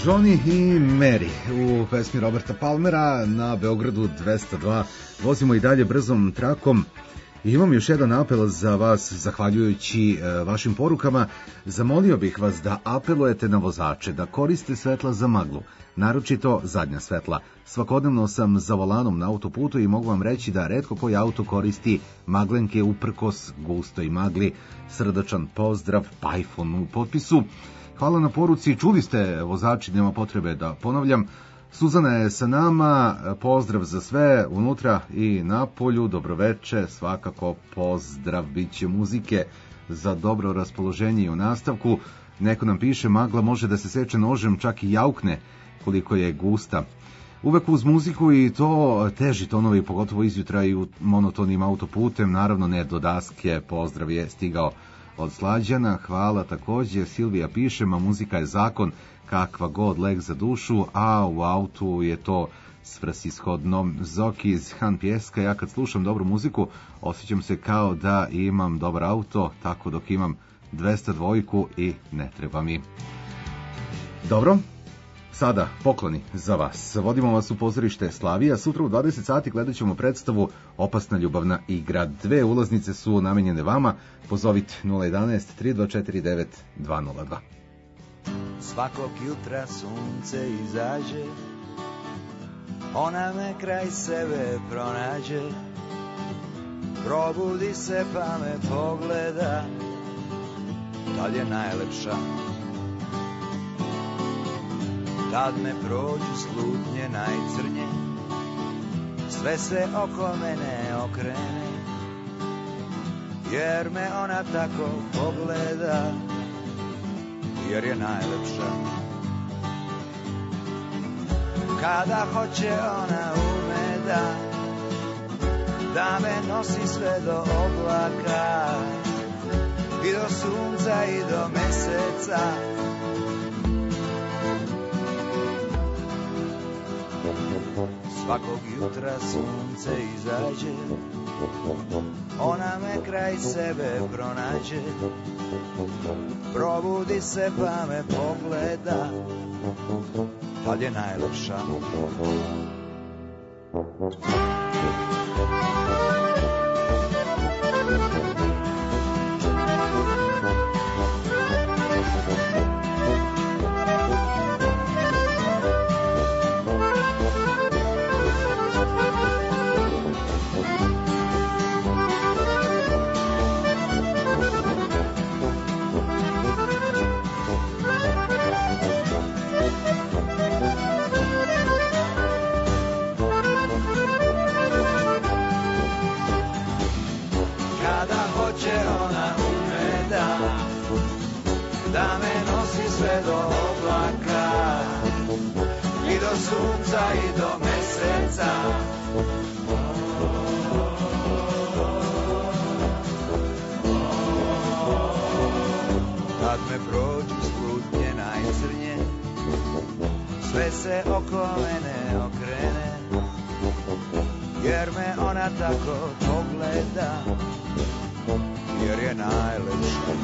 Johnny i Mary u pesmi Roberta Palmera na Beogradu 202. Vozimo i dalje brzom trakom. I imam još jedan apel za vas, zahvaljujući vašim porukama. Zamolio bih vas da apelujete na vozače, da koriste svetla za maglu, naročito zadnja svetla. Svakodnevno sam za volanom na autoputu i mogu vam reći da retko koji auto koristi maglenke uprkos gustoj magli. Srdačan pozdrav, Pajfon u potpisu. Hvala na poruci, čuli ste vozači, nema potrebe da ponavljam. Suzana je sa nama, pozdrav za sve unutra i napolju, dobroveče, svakako pozdrav, bit će muzike za dobro raspoloženje i u nastavku. Neko nam piše, magla može da se seče nožem, čak i jaukne koliko je gusta. Uvek uz muziku i to teži tonovi, pogotovo izjutra i u monotonim autoputem, naravno ne do daske, pozdrav je stigao od Slađana, hvala takođe. Silvija piše, ma muzika je zakon, kakva god lek za dušu, a u autu je to svrsishodno. Zoki iz Han Pjeska, ja kad slušam dobru muziku, osjećam se kao da imam dobar auto, tako dok imam 202 i ne treba mi. Dobro, sada pokloni za vas. Vodimo vas u pozorište Slavija. Sutra u 20 sati gledat ćemo predstavu Opasna ljubavna igra. 2 ulaznice su namenjene vama. Pozovite 011 3249 202. Svakog jutra sunce izađe, ona me kraj sebe pronađe, probudi se pa me pogleda, da li je najlepša. Tad me prođu slutnje najcrnje, sve se oko mene okrene, jer me ona tako pogleda, jer je najlepša. Kada hoće ona ume da me nosi sve do oblaka i do sunca i do meseca. Svakog jutra sunce izađe, ona me kraj sebe pronađe, probudi se pa me pogleda, tad je najlepša. Da me nosi sve do oblaka i do sunca i do meseca. Kad me prođu slutnje najcrnje, sve se oko mene okrene, jer me ona tako pogleda, jer je najlepša.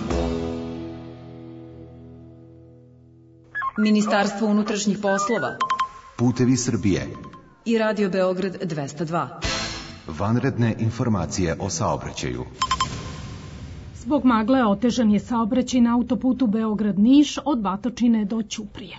Ministarstvo unutrašnjih poslova, Putevi Srbije i Radio Beograd 202. Vanredne informacije o saobraćaju. Zbog magle otežan je saobraćaj na autoputu Beograd-Niš od Batočine do Ćuprije.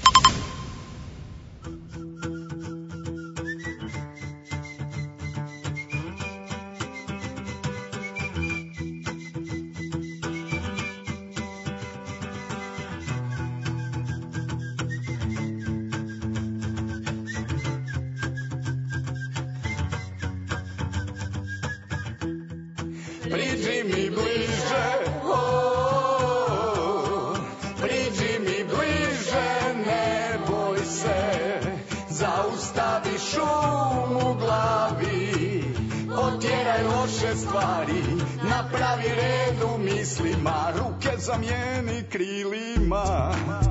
Priđi mi bliže, priđi mi bliže, ne boj se, zaustavi šum u glavi, otjeraj loše stvari, napravi red u mislima, ruke zamijeni krilima.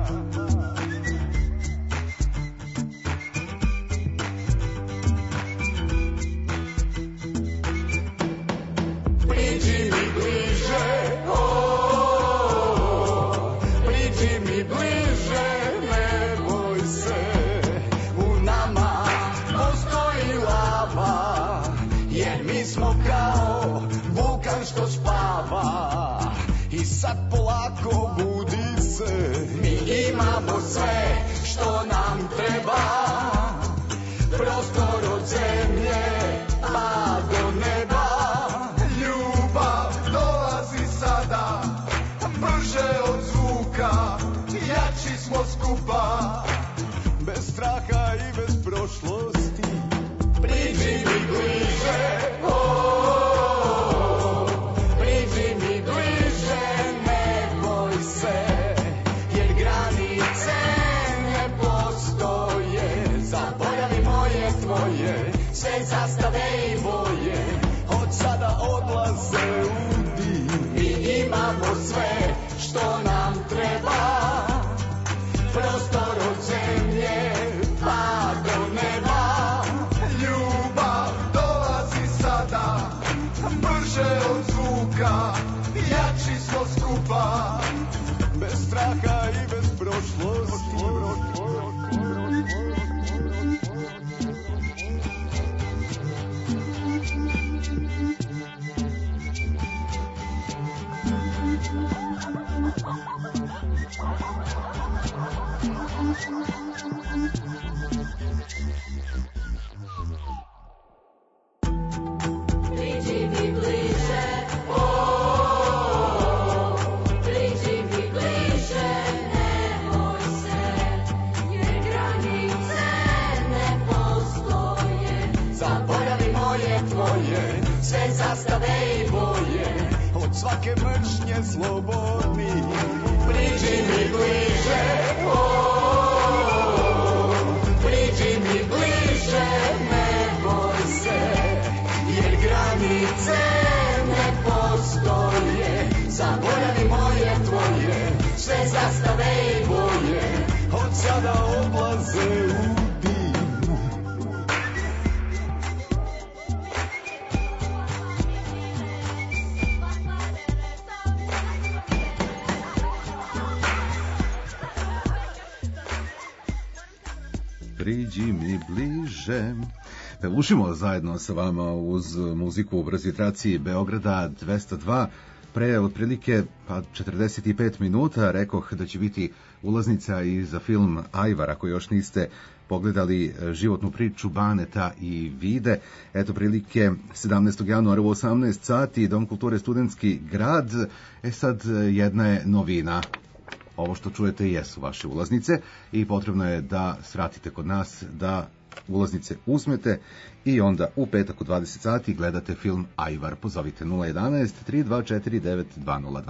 Priđi mi bliže, priđi mi bliže, ne boj I sad polako budi se. Mi imamo sve što nam treba, prostor od zemlje pa do neba. Ljubav dolazi sada, brže od zvuka, jači smo skupa, bez straha i bez prošlosti. Priđi mi bliže, priđi mi bliže, ne boj se, jer granice ne postoje. Zaboravi moje tvoje, sve zastave i boje, od sada odlaze u dim. Mi imamo sve što nam treba, prostor od zemlje pa do neba. Ljubav dolazi sada, brže od zvuka, jači smo skupa, bez straha i bez prošlosti. Priđi mi bliže, priđi mi bliže, ne boj se, jer granice ne postoje. Zaboravi moje tvoje, sve zastave i boje, od svake mržnje slobodni. Priđi mi bliže, priđi mi bliže, ne boj se, jer granice ne postoje. Zaboravi moje tvoje, sve zastave i boje, od sada odlaze u dim. Priđi mi bliže. Pelušimo zajedno sa vama uz muziku u brzitraciji Beograda 202. Pre otprilike 45 minuta rekoh da će biti ulaznica i za film Ajvar, ako još niste pogledali životnu priču Baneta i Vide. Eto prilike 17. januara u 18 sati, Dom kulture Studentski grad. Sad jedna je novina. Ovo što čujete jesu vaše ulaznice i potrebno je da svratite kod nas, da ulaznice uzmete i onda u petak u 20 sati gledate film Ajvar. Pozovite 011 324 9202.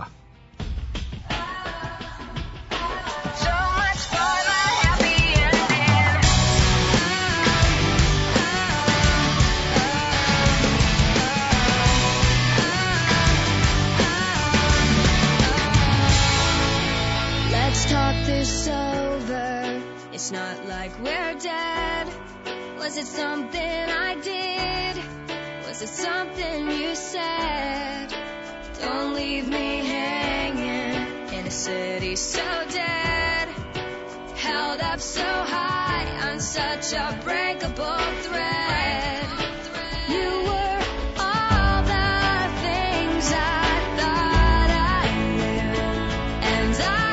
It's not like we're dead. Was it something I did? Was it something you said? Don't leave me hanging in a city so dead, held up so high on such a breakable thread. You were all the things I thought I knew, and I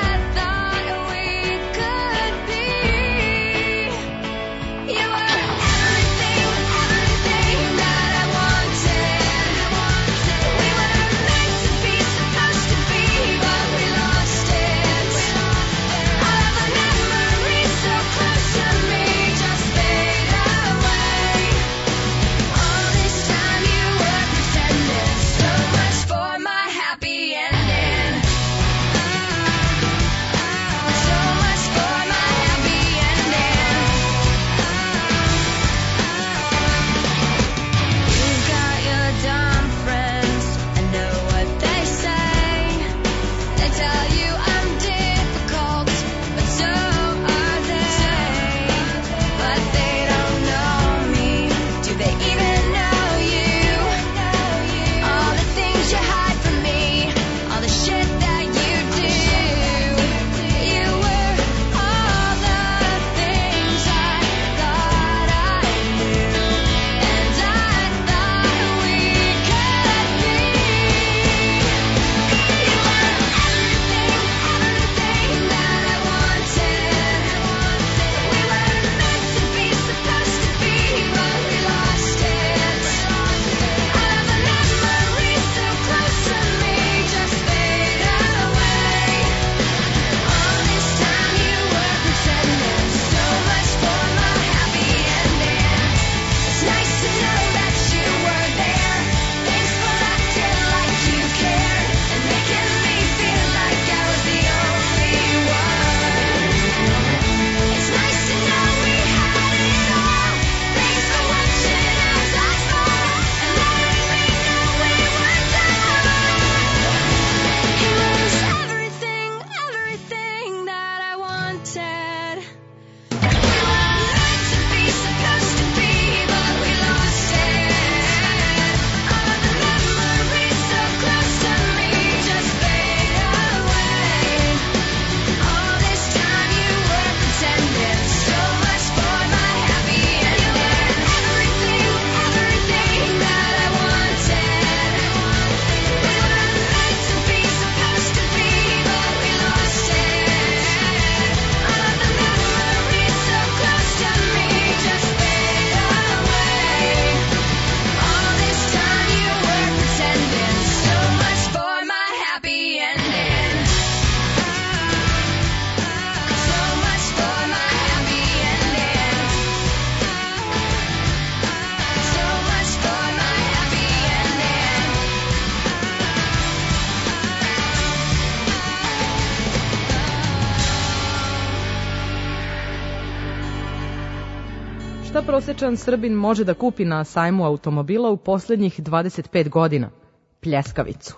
Šta prosječan Srbin može da kupi na sajmu automobila u posljednjih 25 godina? Pljeskavicu.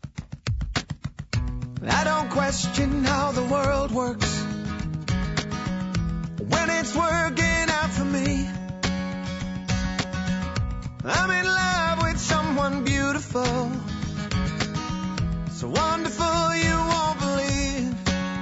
I don't question how the world works when it's working out for me. I'm in love with someone beautiful, so wonderful you won't believe.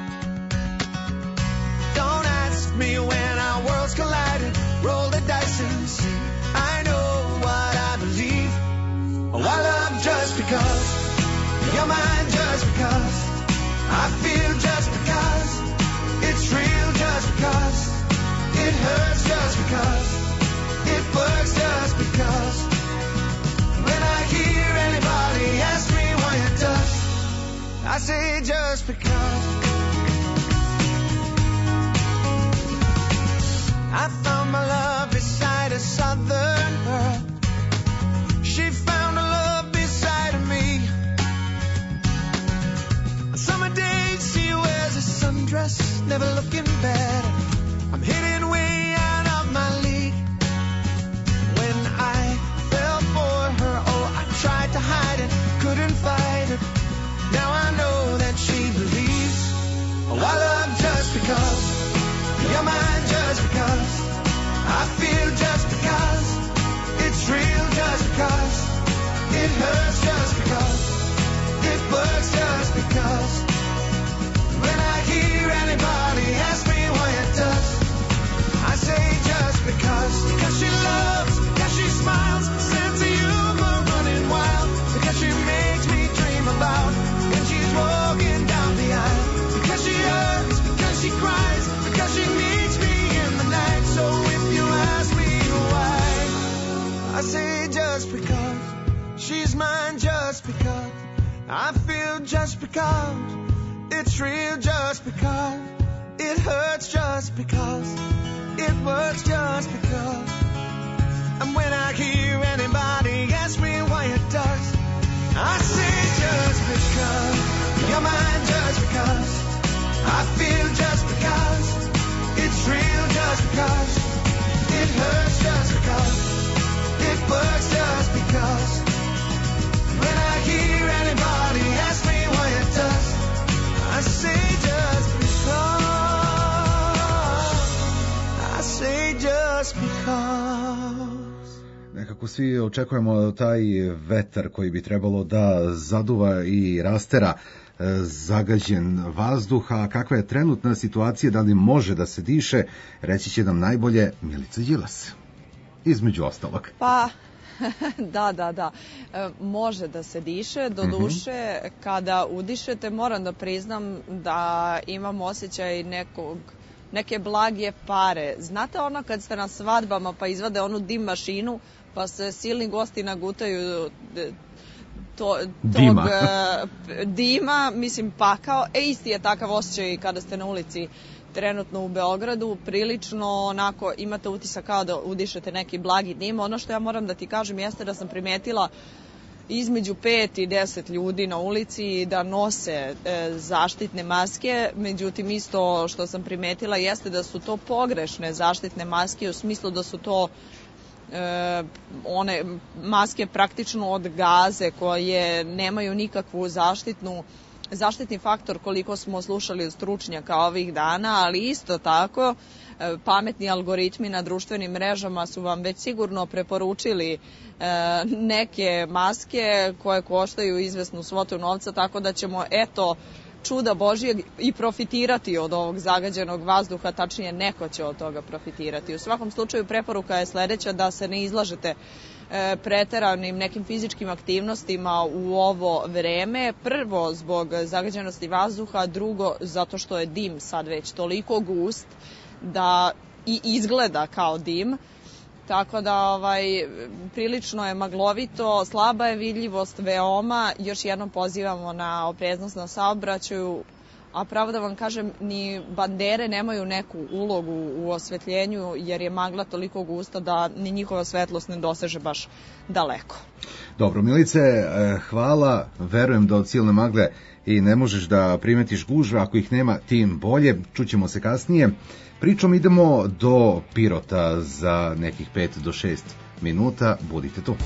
Don't ask me when our worlds collided. Roll the dice and see. I know what I believe. Oh, I love just because you're mine, just because I feel, just because it's real, just because it hurts, just because it works, just because when I hear anybody ask me why it does, I say just because. I found my love beside a southern girl. She found a love beside of me. On summer days she wears a sundress, never looking better. I'm hitting way out of my league. When I fell for her, oh, I tried to hide it, couldn't fight it. Now I know that she believes. Oh, I love just because you're mine, just because I feel, just because it's real, just because it hurts, just because it works, just because when I hear anybody ask me why it does, I say just because she loves, because she smiles, sense of humor running wild, because she makes me dream about when she's walking down the aisle, because she hurts, because she cries, because she needs me in the night. So if you ask me why, I say just because she's mine, just because I feel, just because it's real, just because it hurts, just because it works, just because. And when I hear anybody ask me why it does, I say just because you're mine, just because I feel, just because it's real, just because it hurts, just because it works, just because when I hear anybody ask me why it does, I say just because, I say just because. Nekako svi očekujemo taj vetar koji bi trebalo da zaduva i rastera zagađen vazduh, a kakva je trenutna situacija, da li može da se diše, reći će nam najbolje Milica Đilas, između ostalog. Pa, da, može da se diše, doduše, kada udišete, moram da priznam da imam osjećaj neke blage pare. Znate ono kad ste na svadbama pa izvade onu dim mašinu, pa se silni gosti nagutaju tog dima, mislim pakao. Isti je takav osjećaj kada ste na ulici trenutno u Beogradu, prilično onako imate utisak kao da udišete neki blagi dim. Ono što ja moram da ti kažem jeste da sam primetila između 5 i 10 ljudi na ulici da nose zaštitne maske, međutim isto što sam primetila jeste da su to pogrešne zaštitne maske, u smislu da su to one maske praktično od gaze koje nemaju nikakvu zaštitni faktor koliko smo slušali od stručnjaka ovih dana, ali isto tako pametni algoritmi na društvenim mrežama su vam već sigurno preporučili neke maske koje koštaju izvesnu svotu novca, tako da ćemo čuda Božijeg i profitirati od ovog zagađenog vazduha, tačnije neko će od toga profitirati. U svakom slučaju preporuka je sledeća, da se ne izlažete preteranim nekim fizičkim aktivnostima u ovo vreme. Prvo zbog zagađenosti vazduha, drugo zato što je dim sad već toliko gust da i izgleda kao dim. Tako da prilično je maglovito, slaba je vidljivost veoma. Još jednom pozivamo na opreznost na saobraćaju, a pravo da vam kažem, ni bandere nemaju neku ulogu u osvetljenju, jer je magla toliko gusta da ni njihova svetlost ne doseže baš daleko. Dobro, Milice, hvala. Verujem da od silne magle i ne možeš da primetiš gužve, ako ih nema, tim bolje. Čućemo se kasnije. Pričom idemo do Pirota za nekih 5 do 6 minuta. Budite tu.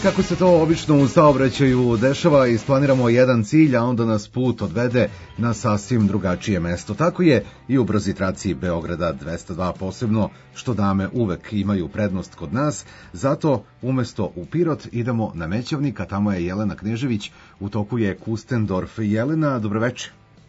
Kako se to obično u saobraćaju dešava, isplaniramo jedan cilj, a onda nas put odvede na sasvim drugačije mesto. Tako je i u brzi traci Beograda 202, posebno što dame uvek imaju prednost kod nas, zato umesto u Pirot idemo na Mećavnik, a tamo je Jelena Knežević, u toku je Kustendorf. Jelena, dobroveče.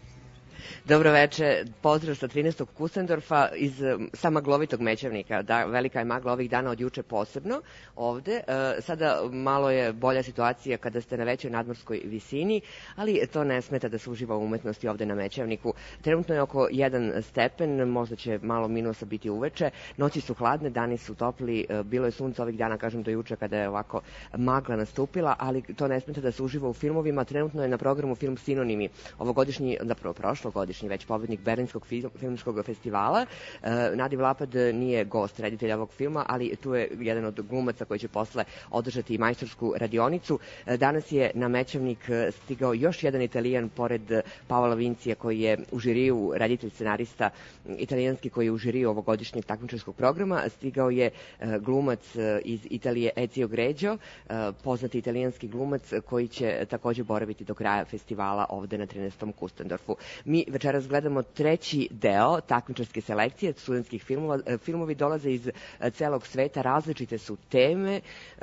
Dobro veče, pozdrav sa 13. Kustendorfa iz sa maglovitog Mećavnika. Da, velika je magla ovih dana od juče posebno ovde. Sada malo je bolja situacija kada ste na većoj nadmorskoj visini, ali to ne smeta da se uživa u umetnosti ovde na Mećavniku. Trenutno je oko 1 stepen, možda će malo minusa biti uveče. Noći su hladne, dani su topli, bilo je sunce ovih dana, kažem do juče kada je ovako magla nastupila, ali to ne smeta da se uživa u filmovima. Trenutno je na programu film Sinonimi, ovogodišnji, zapravo prošlogodišnji već pobednik Berlinskog filmskog festivala. Nadi Vlapad nije gost reditelja ovog filma, ali tu je jedan od glumaca koji će posle održati majstorsku radionicu. Danas je na Mećavnik stigao još jedan Italijan pored Paola Vincija koji je u žiriju, reditelj scenarista italijanski koji je u žiriju ovogodišnjeg takmičarskog programa. Stigao je glumac iz Italije Ezio Greggio, poznati italijanski glumac koji će takođe boraviti do kraja festivala ovde na 13. Kustendorfu. Mi večeras gledamo treći deo takmičarske selekcije studentskih filmova. Filmovi dolaze iz celog sveta, različite su teme,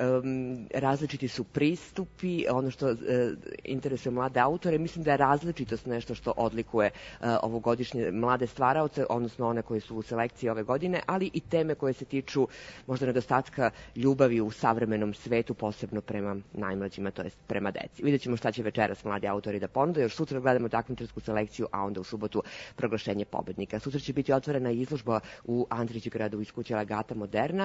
različiti su pristupi, ono što interesuje mlade autore. Mislim da je različitost nešto što odlikuje ovogodišnje mlade stvaraoce, odnosno one koji su u selekciji ove godine, ali i teme koje se tiču možda nedostatka ljubavi u savremenom svetu, posebno prema najmlađima, to jest prema deci. Vidjet ćemo šta će večeras mladi autori da ponude, još sutra gledamo takmičarsku selekciju, a onda u subotu proglašenje pobednika. Sutra će biti otvorena izložba u Andriću gradu iz kuće Agata Moderna,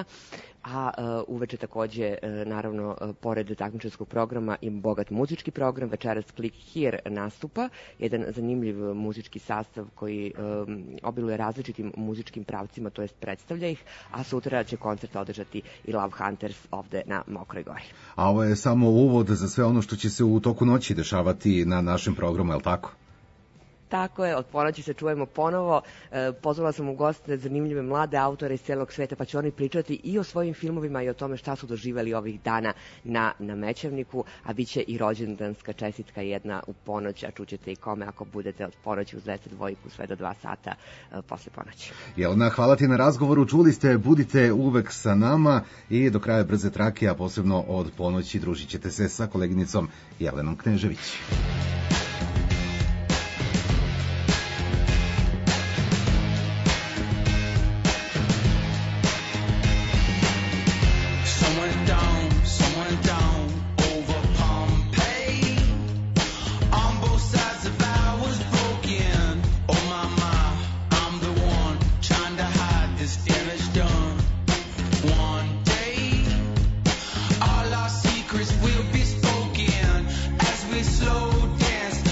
a uveče takođe, naravno, pored takmičarskog programa i bogat muzički program. Večeras Click Here nastupa, jedan zanimljiv muzički sastav koji obiluje različitim muzičkim pravcima, to jest predstavlja ih, a sutra će koncert održati i Love Hunters ovde na Mokroj Gori. A ovo je samo uvod za sve ono što će se u toku noći dešavati na našem programu, je li tako? Tako je, od ponoći se čujemo ponovo. Pozvala sam u goste zanimljive mlade autore iz celog sveta, pa će oni pričati i o svojim filmovima i o tome šta su doživeli ovih dana na Mećavniku, a bit će i rođendanska čestitka jedna u ponoć, a čućete i kome ako budete od ponoći uz 22 sve do 2 sata posle ponoći. Jelena, hvala ti na razgovoru, čuli ste, budite uvek sa nama i do kraja brze trake, a posebno od ponoći družit ćete se sa koleginicom Jelenom Knežević. Will be spoken as we slow dance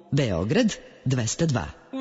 Beograd 202.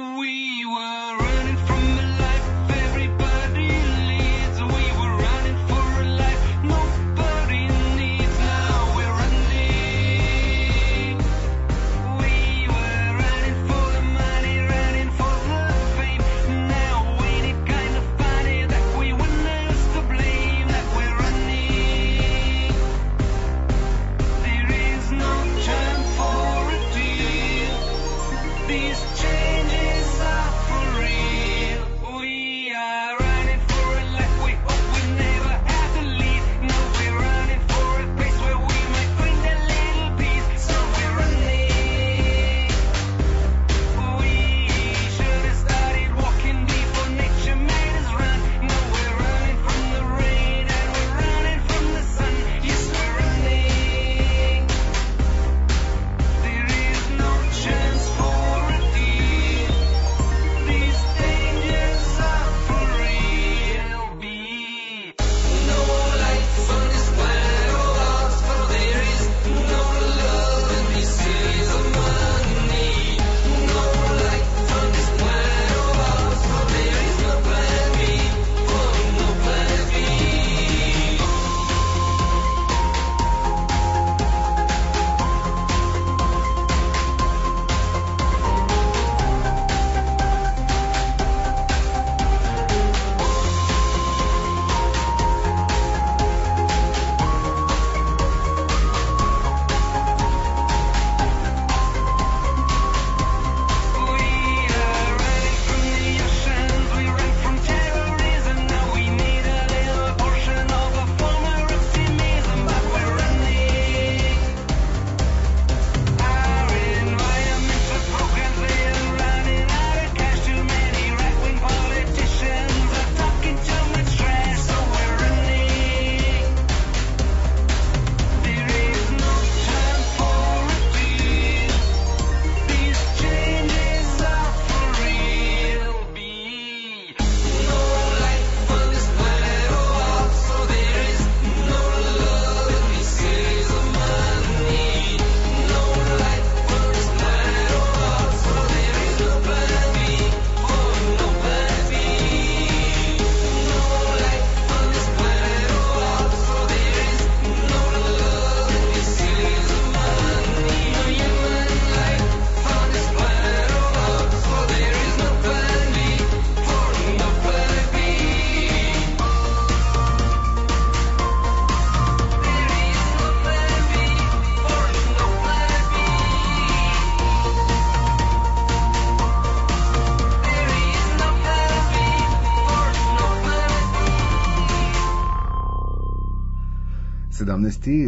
i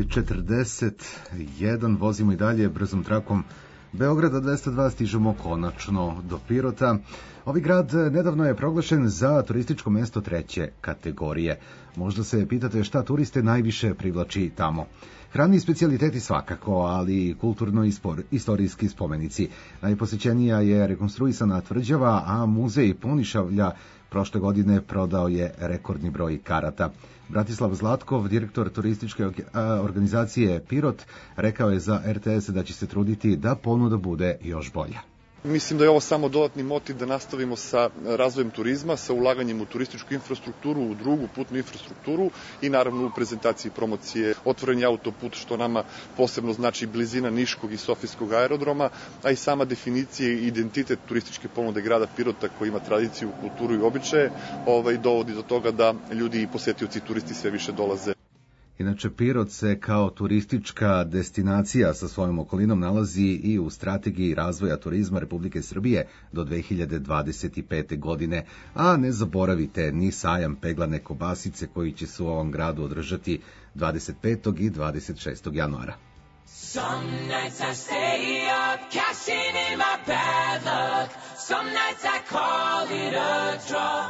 41, vozimo i dalje brzom trakom Beograda 202, stižemo konačno do Pirota. Ovi grad nedavno je proglašen za turističko mesto 3. kategorije. Možda se pitate šta turiste najviše privlači tamo. Hrani specijaliteti svakako, ali i kulturno-istorijski spomenici. Najposećenija je rekonstruisana tvrđava, a muzej Ponišavlja prošle godine prodao je rekordni broj karata. Bratislav Zlatkov, direktor turističke organizacije Pirot, rekao je za RTS da će se truditi da ponuda bude još bolja. Mislim da je ovo samo dodatni motiv da nastavimo sa razvojem turizma, sa ulaganjem u turističku infrastrukturu, u drugu putnu infrastrukturu i naravno u prezentaciji promocije otvoren je autoput, što nama posebno znači blizina Niškog i Sofijskog aerodroma, a i sama definicija i identitet turističke ponude grada Pirota koji ima tradiciju, kulturu i običaje dovodi do toga da ljudi i posetioci i turisti sve više dolaze. Inače, Pirot se kao turistička destinacija sa svojom okolinom nalazi i u strategiji razvoja turizma Republike Srbije do 2025. godine, a ne zaboravite ni sajam peglane kobasice koji će se u ovom gradu održati 25. i 26. januara. Some nights I stay up, cashing in my bad luck. Some nights I call it a draw.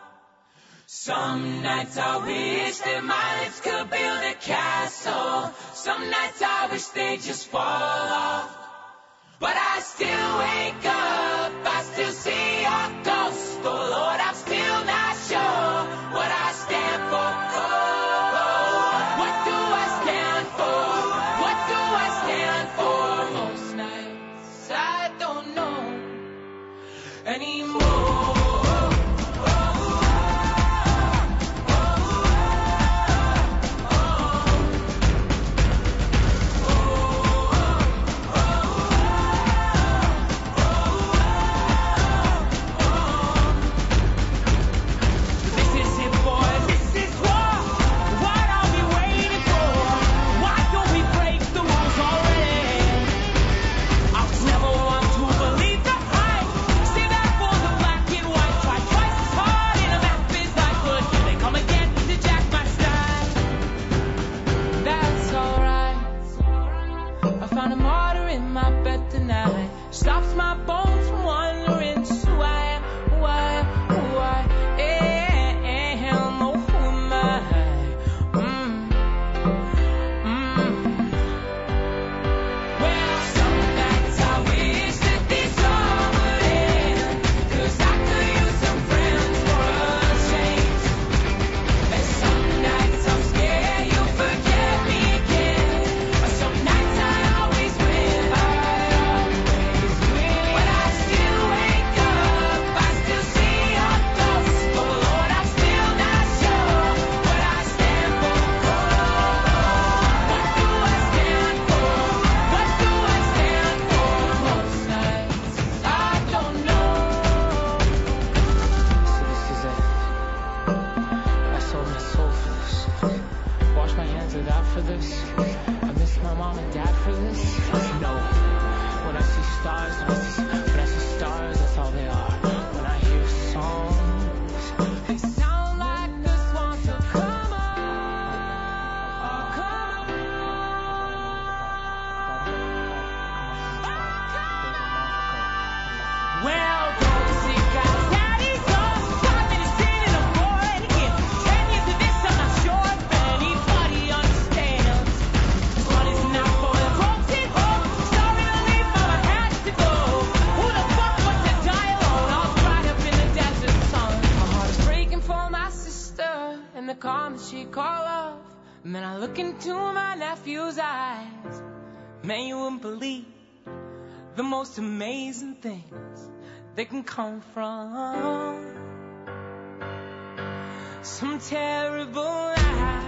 Some nights I wish that my lips could build a castle. Some nights I wish they'd just fall off. But I still wake up, I still see your ghost. Oh Lord, I'm still not sure what I stand for. What do I stand for? What do I stand for? Most nights I don't it out for this? I miss my mom and dad for this? No. When I see stars, that's all they are. When I hear songs, they sound like the swans. So come on, come on. Well, don't you see, guys, daddy's on top and he's singing a boy again. 10 years of this, I'm not sure if anybody understands. This one is not for the broken home. Sorry to leave, but I had to go. Who the fuck wants to die alone? All cried up in the desert sun. My heart is breaking for my sister and the calm that she called love. And then I look into my nephew's eyes. Man, you wouldn't believe the most amazing things they can come from some terrible life.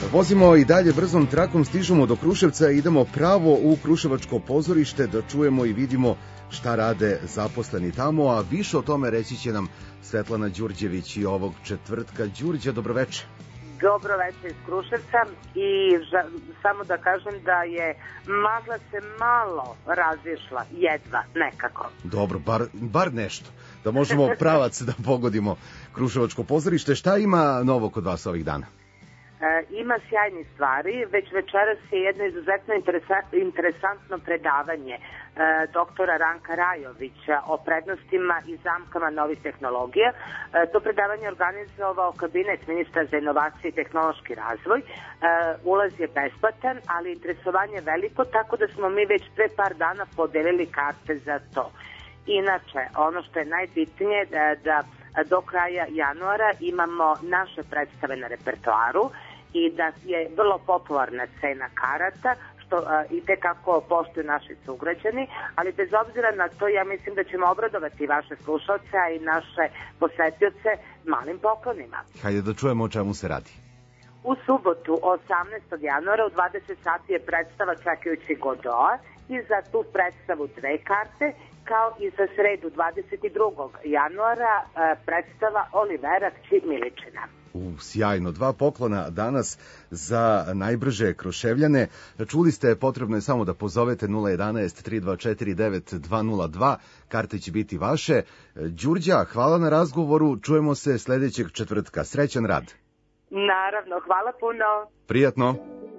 Vozimo i dalje brzom trakom, stižemo do Kruševca i idemo pravo u Kruševačko pozorište da čujemo i vidimo šta rade zaposleni tamo, a više o tome reći će nam Svetlana Đurđević i ovog četvrtka. Đurđa, dobroveče. Dobroveče iz Kruševca i samo da kažem da je magla se malo razišla, jedva, nekako. Dobro, bar nešto, da možemo pravac da pogodimo Kruševačko pozorište. Šta ima novo kod vas ovih dana? Ima sjajnih stvari. Već večeras je jedno izuzetno interesantno predavanje doktora Ranka Rajovića o prednostima i zamkama novih tehnologija. To predavanje je organizovao kabinet ministra za inovacije i tehnološki razvoj. Ulaz je besplatan, ali interesovanje je veliko, tako da smo mi već pre par dana podelili karte za to. Inače, ono što je najbitnije da do kraja januara imamo naše predstave na repertoaru i da je vrlo popularna cena karata, što i tekako poštuju naši sugrađani, ali bez obzira na to ja mislim da ćemo obradovati vaše slušalce i naše posetioce malim poklonima. Hajde da čujemo o čemu se radi. U subotu 18. januara u 20 sati je predstava Čekajući Godoa i za tu predstavu 2 karte, kao i za sredu 22. januara predstava Olivera kći Miličina. Sjajno, 2 poklona danas za najbrže Kruševljane. Čuli ste, potrebno je samo da pozovete 011 324 9202, karte će biti vaše. Đurđa, hvala na razgovoru, čujemo se sledećeg četvrtka. Srećan rad. Naravno, hvala puno. Prijatno.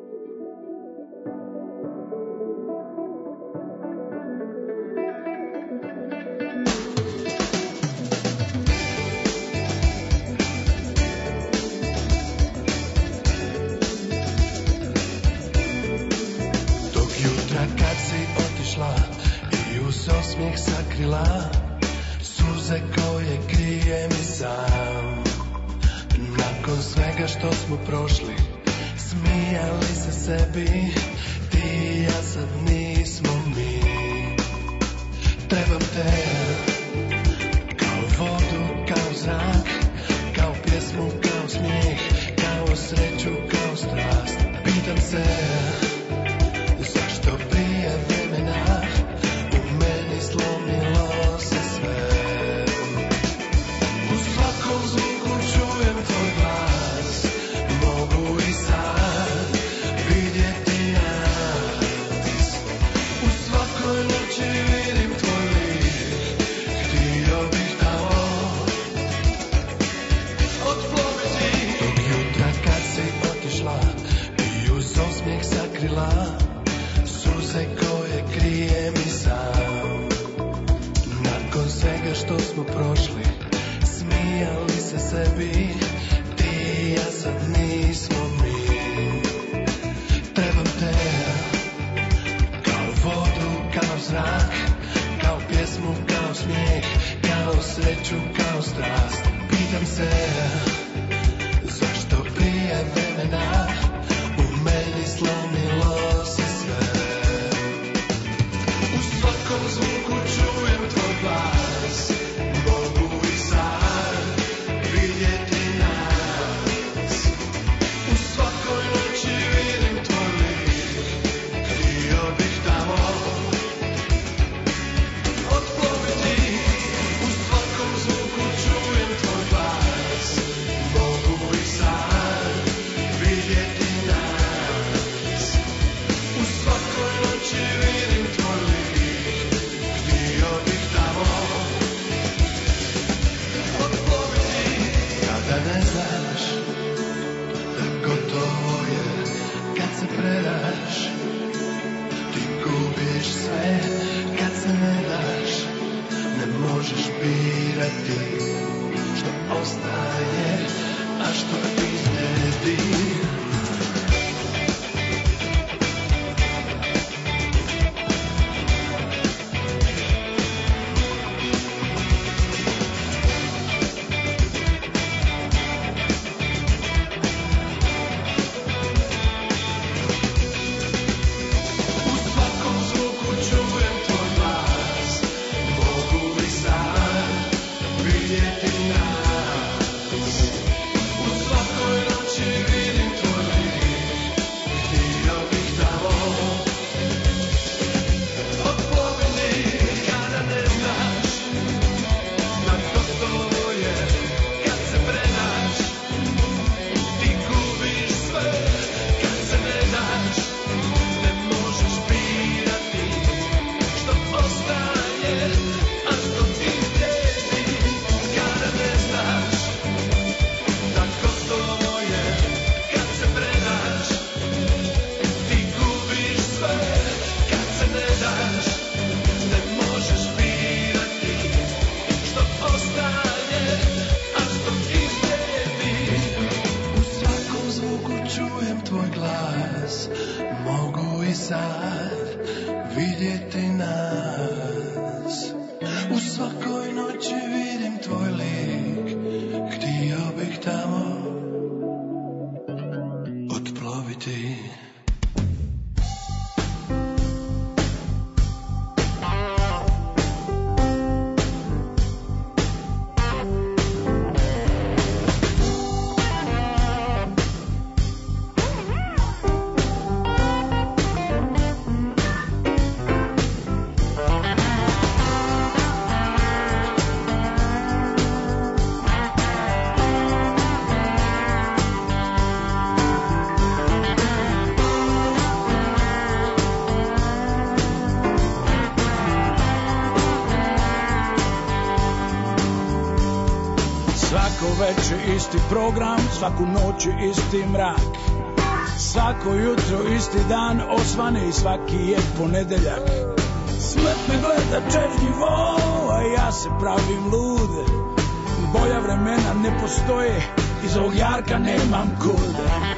Osmijeh sakrila, suze koje krijem i sam. Nakon svega što smo prošli, smijali se sebi, ti i ja sad nismo mi. Trebam te, kao vodu, kao zrak, kao pjesmu, kao smijeh, kao sreću, kao strast. Pitam se, zašto prije vremena slomilo se sve. U svakom zvuku čujem tvoj glas, mogu i sad vidjeti nas. U svakoj noći vidim tvoj lik, htio bih tamo otploviti. Tog jutra kad si otišla i uz osmijeh sad vidjeti nas. U svakoj noći vidim tvoj lik, htio bih tamo otploviti. Veče isti program, svaku noć isti mrak. Svako jutro isti dan osvane i svaki je ponedeljak. Smrt me gleda čežnjivo, a ja se pravim lud. Bolja vremena ne postoje, iz ovog jarka nemam kud.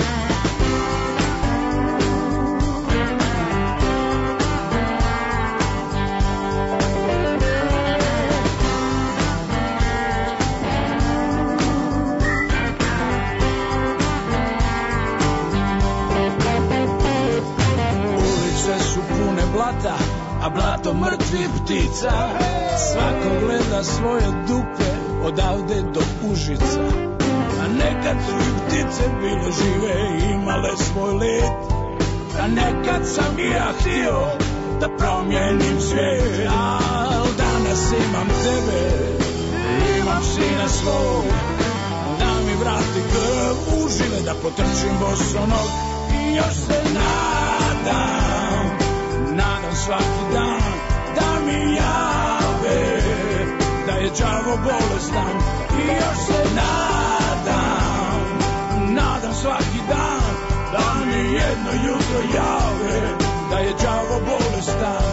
A blato mrtvih ptica, svako gleda svoje dupe odavde do Užica. A nekad su i ptice bile žive i imale svoj let. A nekad sam i ja htio da promijenim svijet. Al danas imam tebe, imam sina svog, da mi vrati krv u žile, da potrčim bosonog i još se nadam. Nadam svaki dan da mi jave da je đavo bolestan i još se nadam. Nadam svaki dan da mi jedno jutro jave da je đavo bolestan.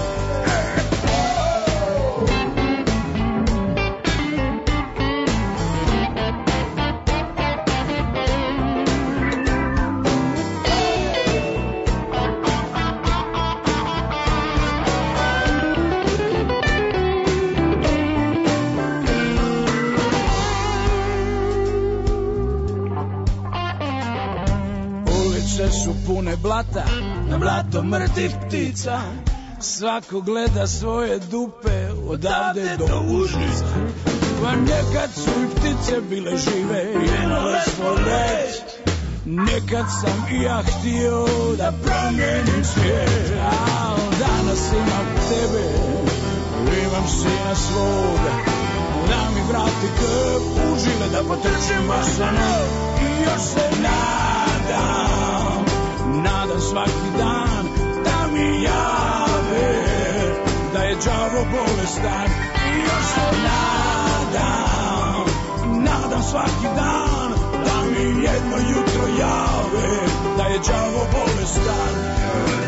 Su pune blata, na blato mrtvih ptica. Svako gleda svoje dupe odavde do Užica. Pa nekad su i ptice bile žive i imale svoj let. Nekad sam i ja htio da promijenim svijet. Al danas imam tebe, imam sina svoga, da mi vrati krv u žile, da potrčim bosonog i još se nadam. Nadam svaki dan da mi jave da je đavo bolestan i još se nadam. Nadam svaki dan da mi jedno jutro jave da je đavo bolestan.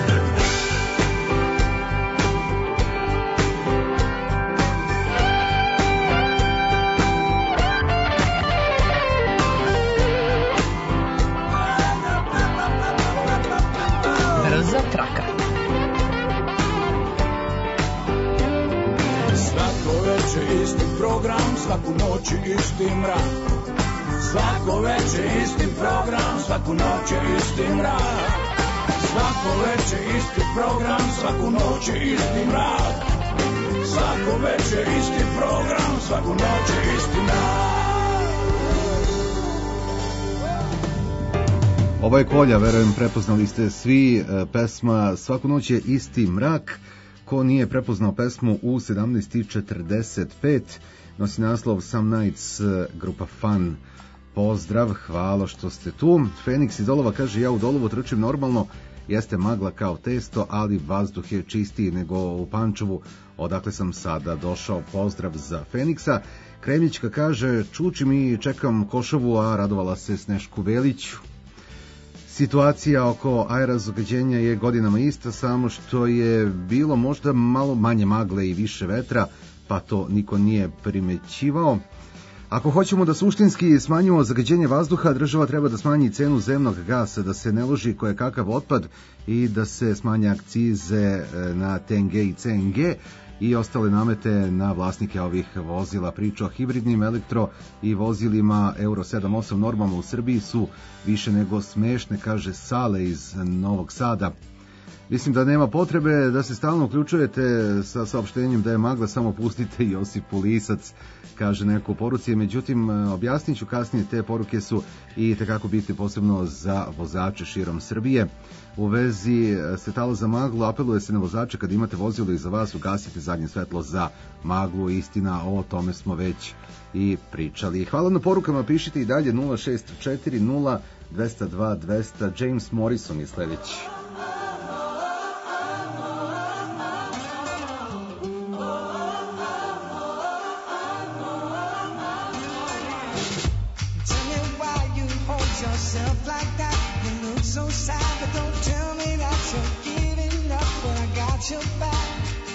Brza traka. Svako veče isti program, svaku noć isti mrak. Svako veče isti program, svaku noć isti mrak. Svako veče isti program, svaku noć isti mrak. Svako veče isti program, svaku noć isti mrak. Ovo je Kolja, verujem prepoznali ste svi, pesma Svaku noć je isti mrak. Ko nije prepoznao pesmu u 17:45, nosi naslov Some Nights, grupa Fun. Pozdrav, hvala što ste tu. Feniks iz Dolova kaže, ja u Dolovu trčim normalno, jeste magla kao testo, ali vazduh je čistiji nego u Pančevu, odakle sam sada došao. Pozdrav za Feniksa. Kremljićka kaže, čučim i čekam Košovu, a radovala se Snešku Veliću. Situacija oko aerozagađenja je godinama ista, samo što je bilo možda malo manje magle i više vetra, pa to niko nije primećivao. Ako hoćemo da suštinski smanjimo zagađenje vazduha, država treba da smanji cenu zemnog gasa, da se ne loži kojekakav otpad i da se smanje akcize na TNG i CNG i ostale namete na vlasnike ovih vozila. Priča o hibridnim elektro i vozilima Euro 7-8 normama u Srbiji su više nego smešne, kaže Sale iz Novog Sada. Mislim da nema potrebe da se stalno uključujete sa saopštenjem da je magla, samo pustite Josipu Lisac, kaže neko u poruci. Međutim, objasnit ću kasnije, te poruke su i tekako bitne posebno za vozače širom Srbije. U vezi svetala za maglu apeluje se na vozače kad imate vozilo iza vas, ugasite zadnje svetlo za maglu. Istina, o tome smo već i pričali. Hvala na porukama, pišite i dalje 0640 202 200. James Morrison je sledeći. Yourself like that, you look so sad, but don't tell me that you're giving up when I got your back.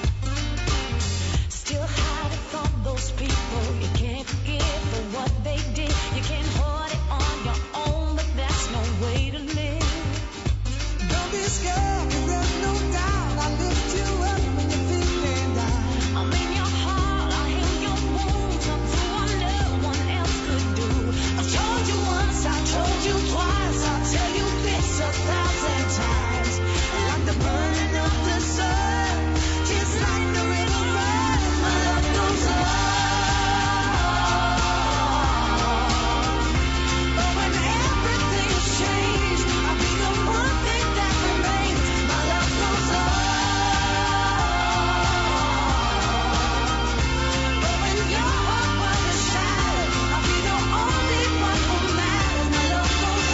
Still hiding from those people you can't forgive for what they did. You can't hold it on your own, but that's no way to live. Don't be scared, 'cause there's no doubt I'll lift you up when you're feeling down. I'm in your heart, I'll heal your wounds, something no one else could do. I've told you once, I've told you twice, I'll tell you this 1,000 times. Like the burning of the sun, just like the river runs, my love goes on. But when everything's changed, I'll be the one thing that remains. My love goes on. But when your heart was shattered, I'll be the only one who matters. My love goes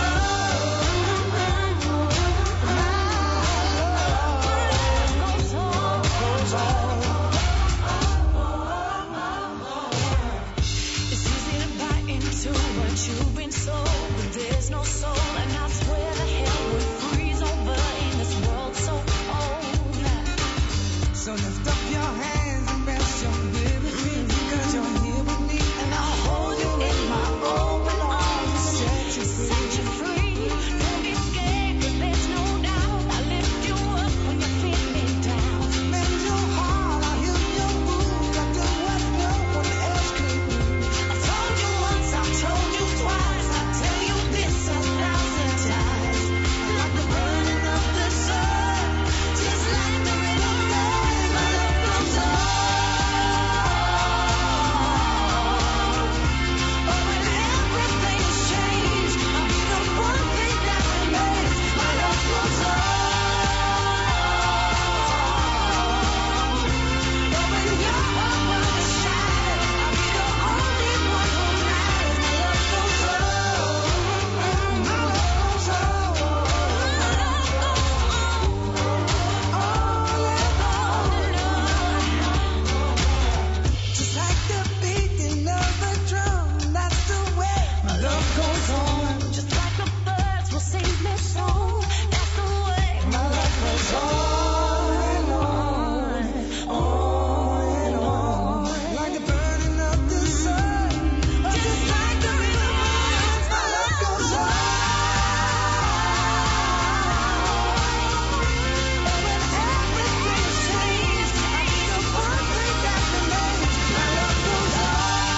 It's easy to buy into what you've been sold, but there's no soul, and I swear the hell would freeze over in this world so cold. So lift up your hands and rest your liberty, 'cause you're here with me, and I'll hold you in my open arms, set you free. Set you free. Don't be scared, 'cause there's no doubt I lift you up when you're feeling down. Mend your heart, I'll heal your wounds, I'll do what no one else could do. I've told you once, I've told you twice, I'll tell you this 1,000 times. Like the burning of the sun, just like the river runs, my love goes on. But when everything's changed, I'll be the one thing that remains. My love goes on. But when your heart was shattered, I'll be the only one who matters. My love goes on. My love goes on. Just like the beating of a drum, that's the way my love goes on. Just like the birds will sing their song, that's the way my love goes on and on, on and on. Like the burning of the sun, just like the river runs, my love goes on. But when everything's changed, I'll be the one thing that remains. My love goes on.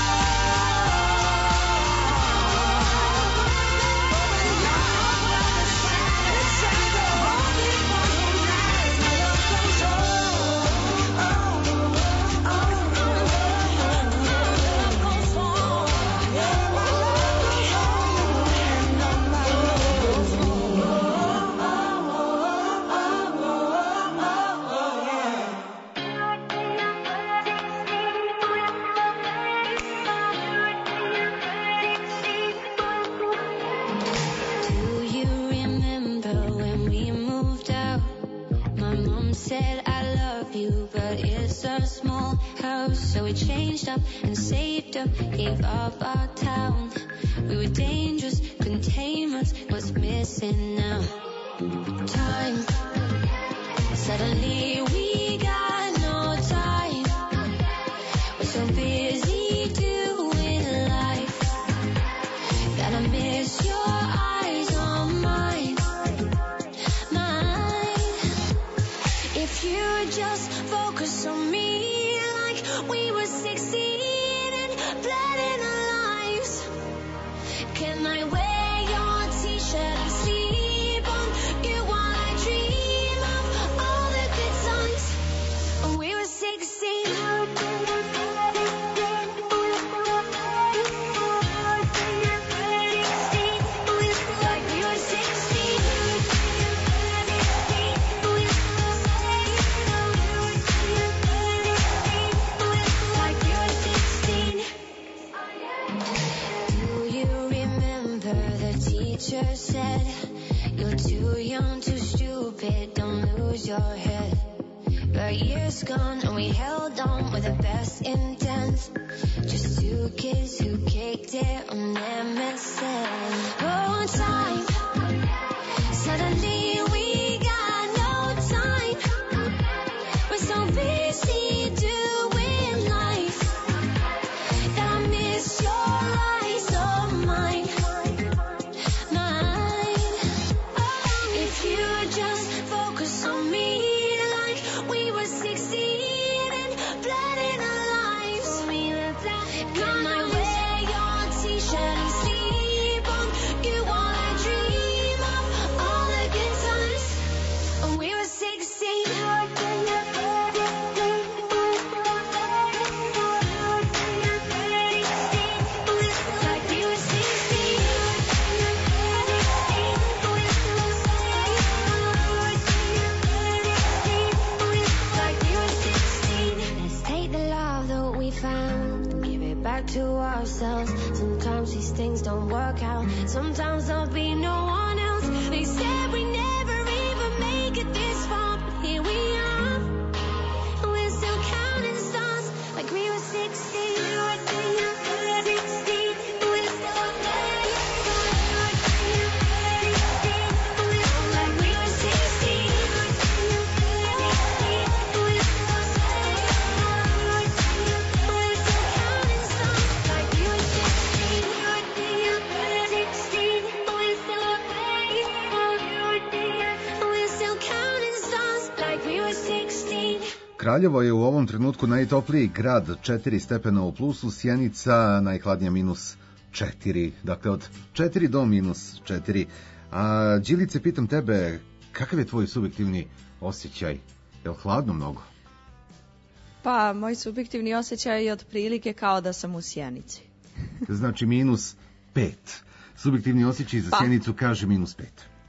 But when your heart was shattered, I'll be the only one who matters. My love goes on. Do you remember when we moved out? My mom said I love you, but it's a small house. So we changed up and saved up, gave up our town. We were dangerous, couldn't tame us. What's missing now? Time. Suddenly we got no time. We're so busy doing life. too young, too stupid, don't lose your head. But years gone and we held on with the best intent. Just two kids who kicked it on MSN. Oh, time. Suddenly we got no time. We're so busy doing life that I miss your eyes, oh mine, mine. If you just focus on me like we were 16 and blood in our lives. Can I wear your t-shirt and sleep on you while I dream of all the good times when we were 16? Like we were 16. Like we were 16. Let's take the love that we found, give it back to ourselves. Sometimes these things don't work out. Sometimes there'll be no one else. They said we never even make it this far, but here we are. And we're still counting stars like we were 16. Like we were 16. Kraljevo je u ovom trenutku najtopliji grad, 4 stepena u plusu, Sjenica najhladnija -4, dakle od 4 do -4. A Đilice, pitam tebe, kakav je tvoj subjektivni osjećaj? Je li hladno mnogo? Pa, moj subjektivni osjećaj je otprilike kao da sam u Sjenici. Znači -5. Subjektivni osjećaj za Sjenicu kaže -5.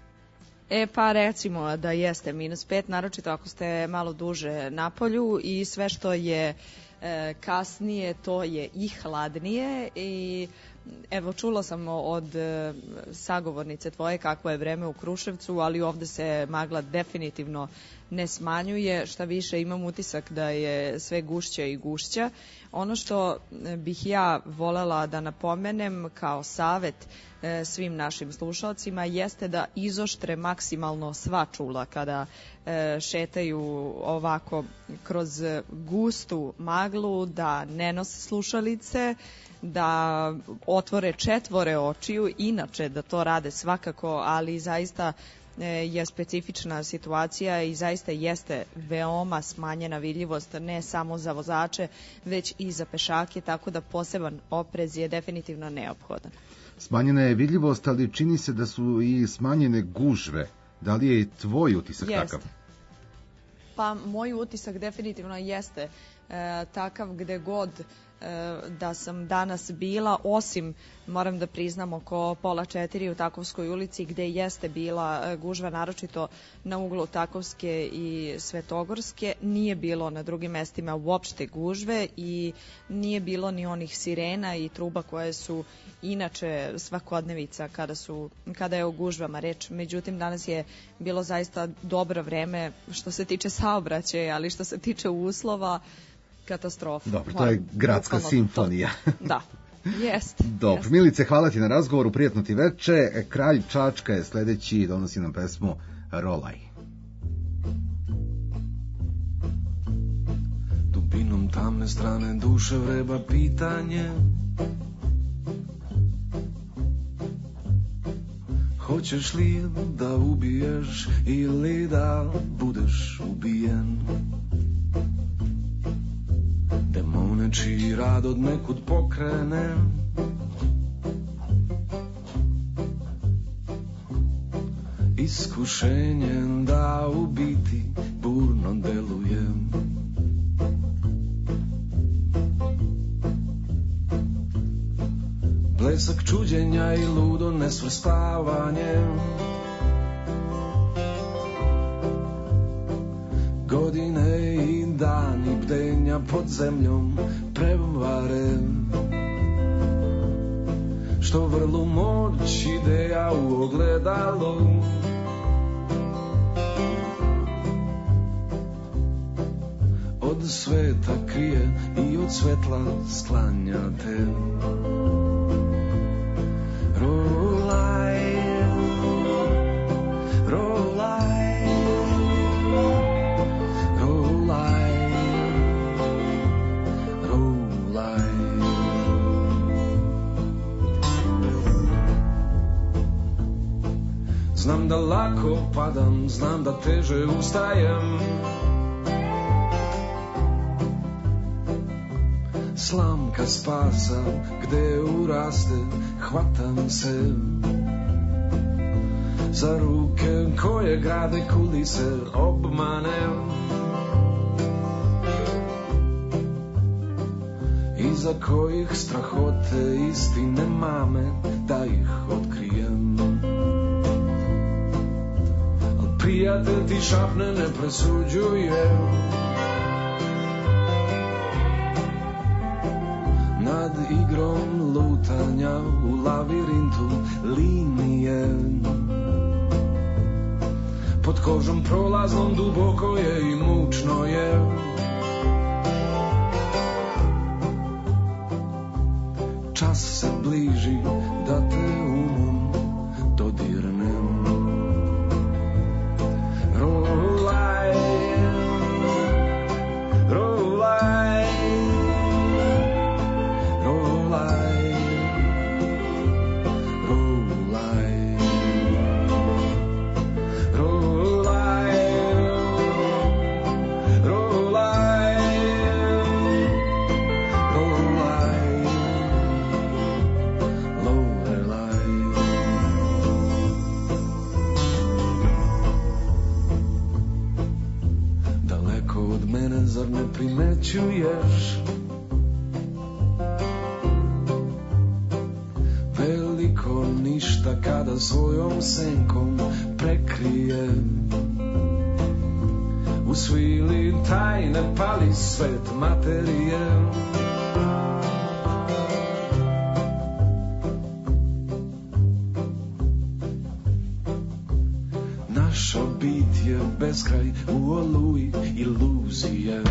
Pa recimo da jeste -5, naročito ako ste malo duže na polju i sve što je kasnije to je i hladnije. I evo, čula sam od sagovornice tvoje kakvo je vreme u Kruševcu, ali ovde se magla definitivno ne smanjuje, šta više imam utisak da je sve gušća i gušća. Ono što bih ja volela da napomenem kao savet svim našim slušalcima jeste da izoštre maksimalno sva čula kada šetaju ovako kroz gustu maglu, da ne nose slušalice, da otvore četvore očiju, inače da to rade svakako, ali zaista je specifična situacija i zaista jeste veoma smanjena vidljivost ne samo za vozače, već i za pešake, tako da poseban oprez je definitivno neophodan. Smanjena je vidljivost, ali čini se da su i smanjene gužve. Da li je i tvoj utisak takav? Pa moj utisak definitivno jeste takav gde god da sam danas bila, osim, moram da priznam, oko 3:30 u Takovskoj ulici gde jeste bila gužva, naročito na uglu Takovske i Svetogorske. Nije bilo na drugim mestima uopšte gužve i nije bilo ni onih sirena i truba koje su inače svakodnevica kada je o gužvama reč. Međutim, danas je bilo zaista dobro vreme što se tiče saobraćaja, ali što se tiče uslova, katastrofa. Dobro, to je gradska simfonija. Da, jest. Dobro, Milice, hvala ti na razgovoru, prijatno ti veče. Kralj Čačka je sledeći, donosi nam pesmu Rolaj. Dubinom tamne strane duše vreba pitanje, hoćeš li da ubiješ ili da budeš ubijen? Demone čiji rad od nekud pokrene, iskušenjem da u biti burno deluje. Blesak čuđenja i ludo nesvrstavanje, godine i dani bdenja pod zemljom prevare, što vrlu moć ideja u ogledalu, sveta krije i od svetla sklanja te. Rolaj, rolaj, rolaj, rolaj. Znam da lako padam, znam da teže ustajem. Slamka spasa, gde uraste, hvatam se za ruke koje grade kulise obmane. Iza kojih strahote istine mame da ih otkrijem. Al prijatelj ti šapne ne presuđuje. Nad igrom lutanja u lavirintu linije. Pod kožom prolaznom duboko je i mučno je. Čas se bliži da te umom dodirnem. Rolaj, rolaj, rolaj, rolaj, rolaj, rolaj, rolaj, Lorelaj. Daleko od mene, zar ne primećuješ? Veliko ništa kada svojom senkom prekrije. U svili tajne pali svet materije. Naša bit je beskraj u oluji iluzije.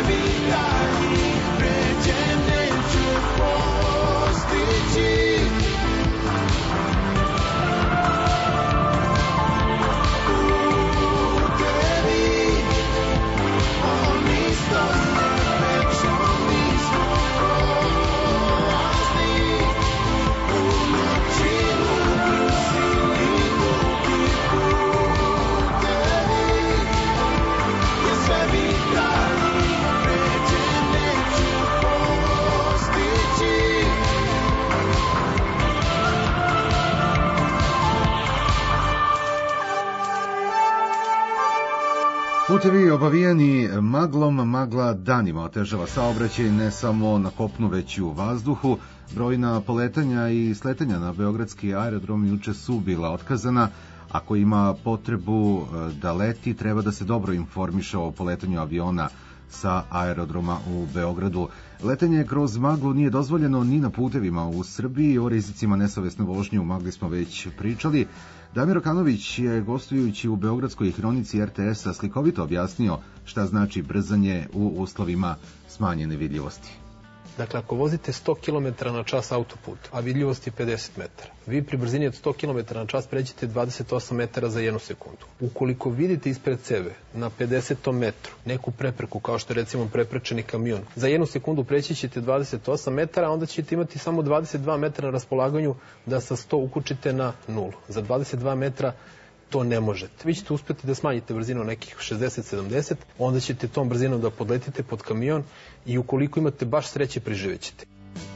Putevi obavijeni maglom, magla danima otežava saobraćaj ne samo na kopnu već i u vazduhu. Brojna poletanja i sletanja na beogradski aerodrom juče su bila otkazana. Ako ima potrebu da leti, treba da se dobro informiše o poletanju aviona sa aerodroma u Beogradu. Letenje kroz maglu nije dozvoljeno ni na putevima u Srbiji. O rizicima nesavesne vožnje u magli smo već pričali. Damir Okanović je, gostujući u Beogradskoj hronici RTS-a, slikovito objasnio šta znači brzanje u uslovima smanjene vidljivosti. Dakle, ako vozite 100 km na čas autoput, a vidljivost je 50 metara, vi pri brzini od 100 km na čas pređete 28 metara za 1 sekundu. Ukoliko vidite ispred sebe na 50 metru neku prepreku, kao što je recimo preprečeni kamion, za 1 sekundu preći ćete 28 metara, onda ćete imati samo 22 metra na raspolaganju da sa 100 ukučite na 0. Za 22 metra to ne možete. Vi ćete uspjeti da smanjite brzinu nekih 60-70, onda ćete tom brzinom da podletite pod kamion i ukoliko imate baš sreće, preživećete.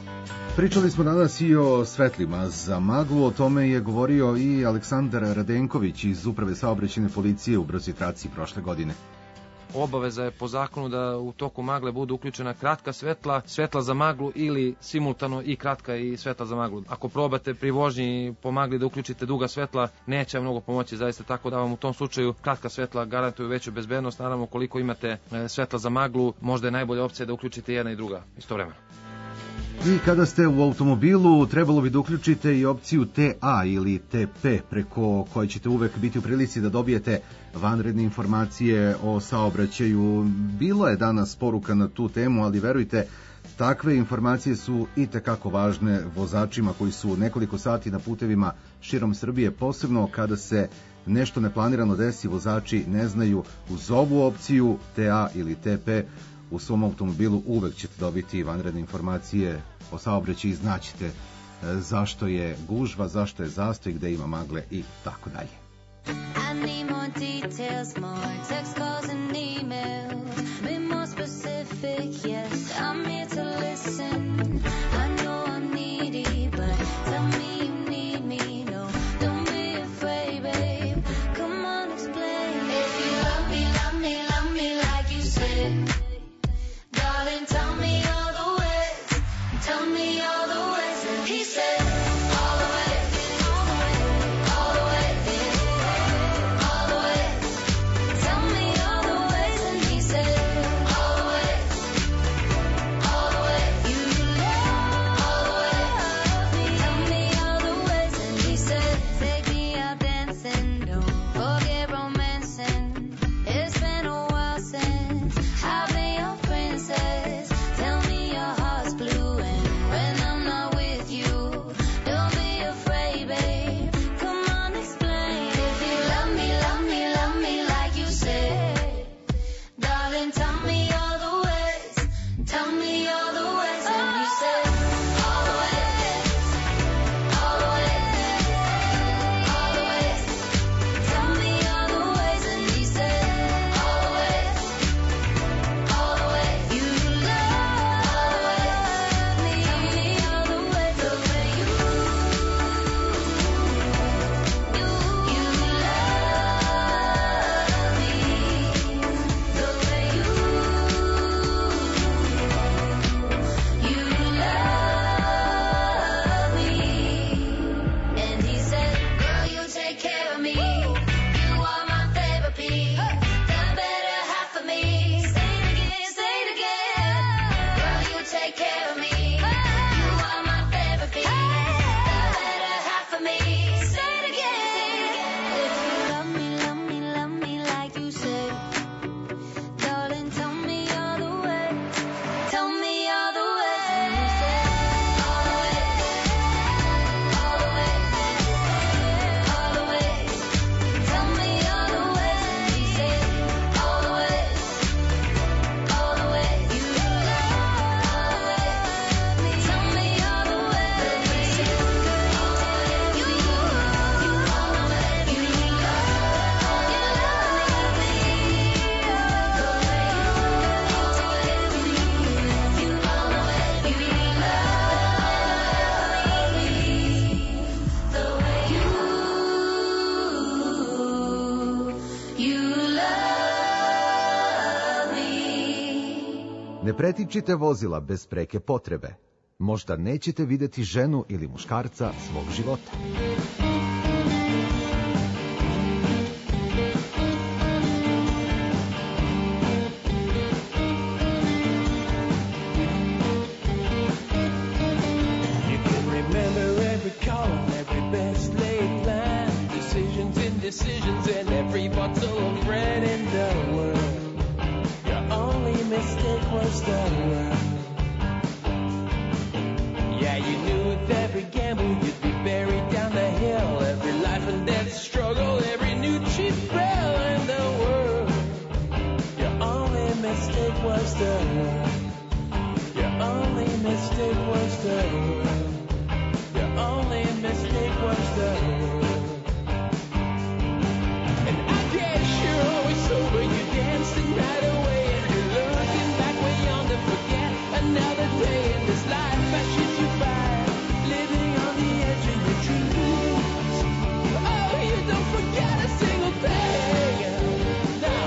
Pričali smo danas i o svetlima za maglu, o tome je govorio i Aleksandar Radenković iz Uprave saobraćajne policije u brzoj traci prošle godine. Obaveza je po zakonu da u toku magle budu uključena kratka svetla, svetla za maglu ili simultano i kratka i svetla za maglu. Ako probate pri vožnji po magli da uključite duga svetla, neće mnogo pomoći, zaista, tako da vam u tom slučaju kratka svetla garantuju veću bezbednost. Naravno, koliko imate svetla za maglu, možda je najbolja opcija da uključite jedna i druga istovremeno. I kada ste u automobilu, trebalo bi da uključite i opciju TA ili TP, preko koje ćete uvek biti u prilici da dobijete vanredne informacije o saobraćaju. Bilo je danas poruka na tu temu, ali verujte, takve informacije su i tekako važne vozačima koji su nekoliko sati na putevima širom Srbije, posebno kada se nešto neplanirano desi, vozači ne znaju. Uz ovu opciju TA ili TP u svom automobilu uvek ćete dobiti vanredne informacije o saobraćaju i znaćete zašto je gužva, zašto je zastoj, gde ima magle i tako dalje. I need more details, more text calls and emails. Be more specific, yes, I'm here to listen. I know I'm needy, but tell me you need me. No, don't be afraid, babe. Come on, explain. If you love me, love me, love me like you said. Darling, tell me all the ways. Tell me all the ways that he said. All the ways, all the ways, all the ways, all the ways. Tell me Ne pretičite vozila bez preke potrebe. Možda nećete vidjeti ženu ili muškarca svog života. Decisions and every bottle of red in the world. Your only mistake was the world. Yeah, you knew with every gamble you'd be buried down the hill. Every life and death struggle, every new cheap thrill in the world. Your only mistake was the world. Your only mistake was the world. Your only mistake was the world. Sober, you danced the night away, and you're looking back way on to forget another day in this life passes you by, living on the edge of your dreams. Oh, you don't forget a single thing. No.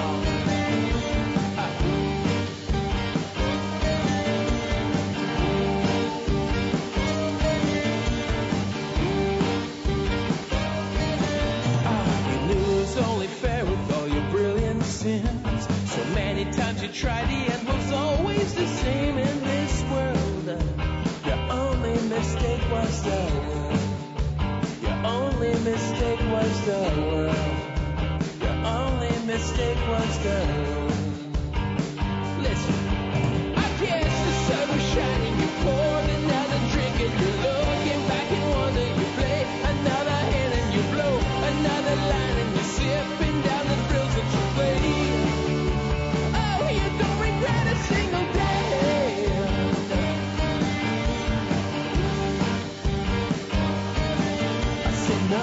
You knew it was only fair with all your brilliant sins. So many times you tried, the end was always the same in this world. Your only mistake was the world. Your only mistake was the world. Your only mistake was the world. Listen, I guess the sun was shining, you poured another drink and you're looking back and wonder, you play another hand and you blow another line and you're sipping down the thrills that you played. Oh, you don't regret a single day. I said no.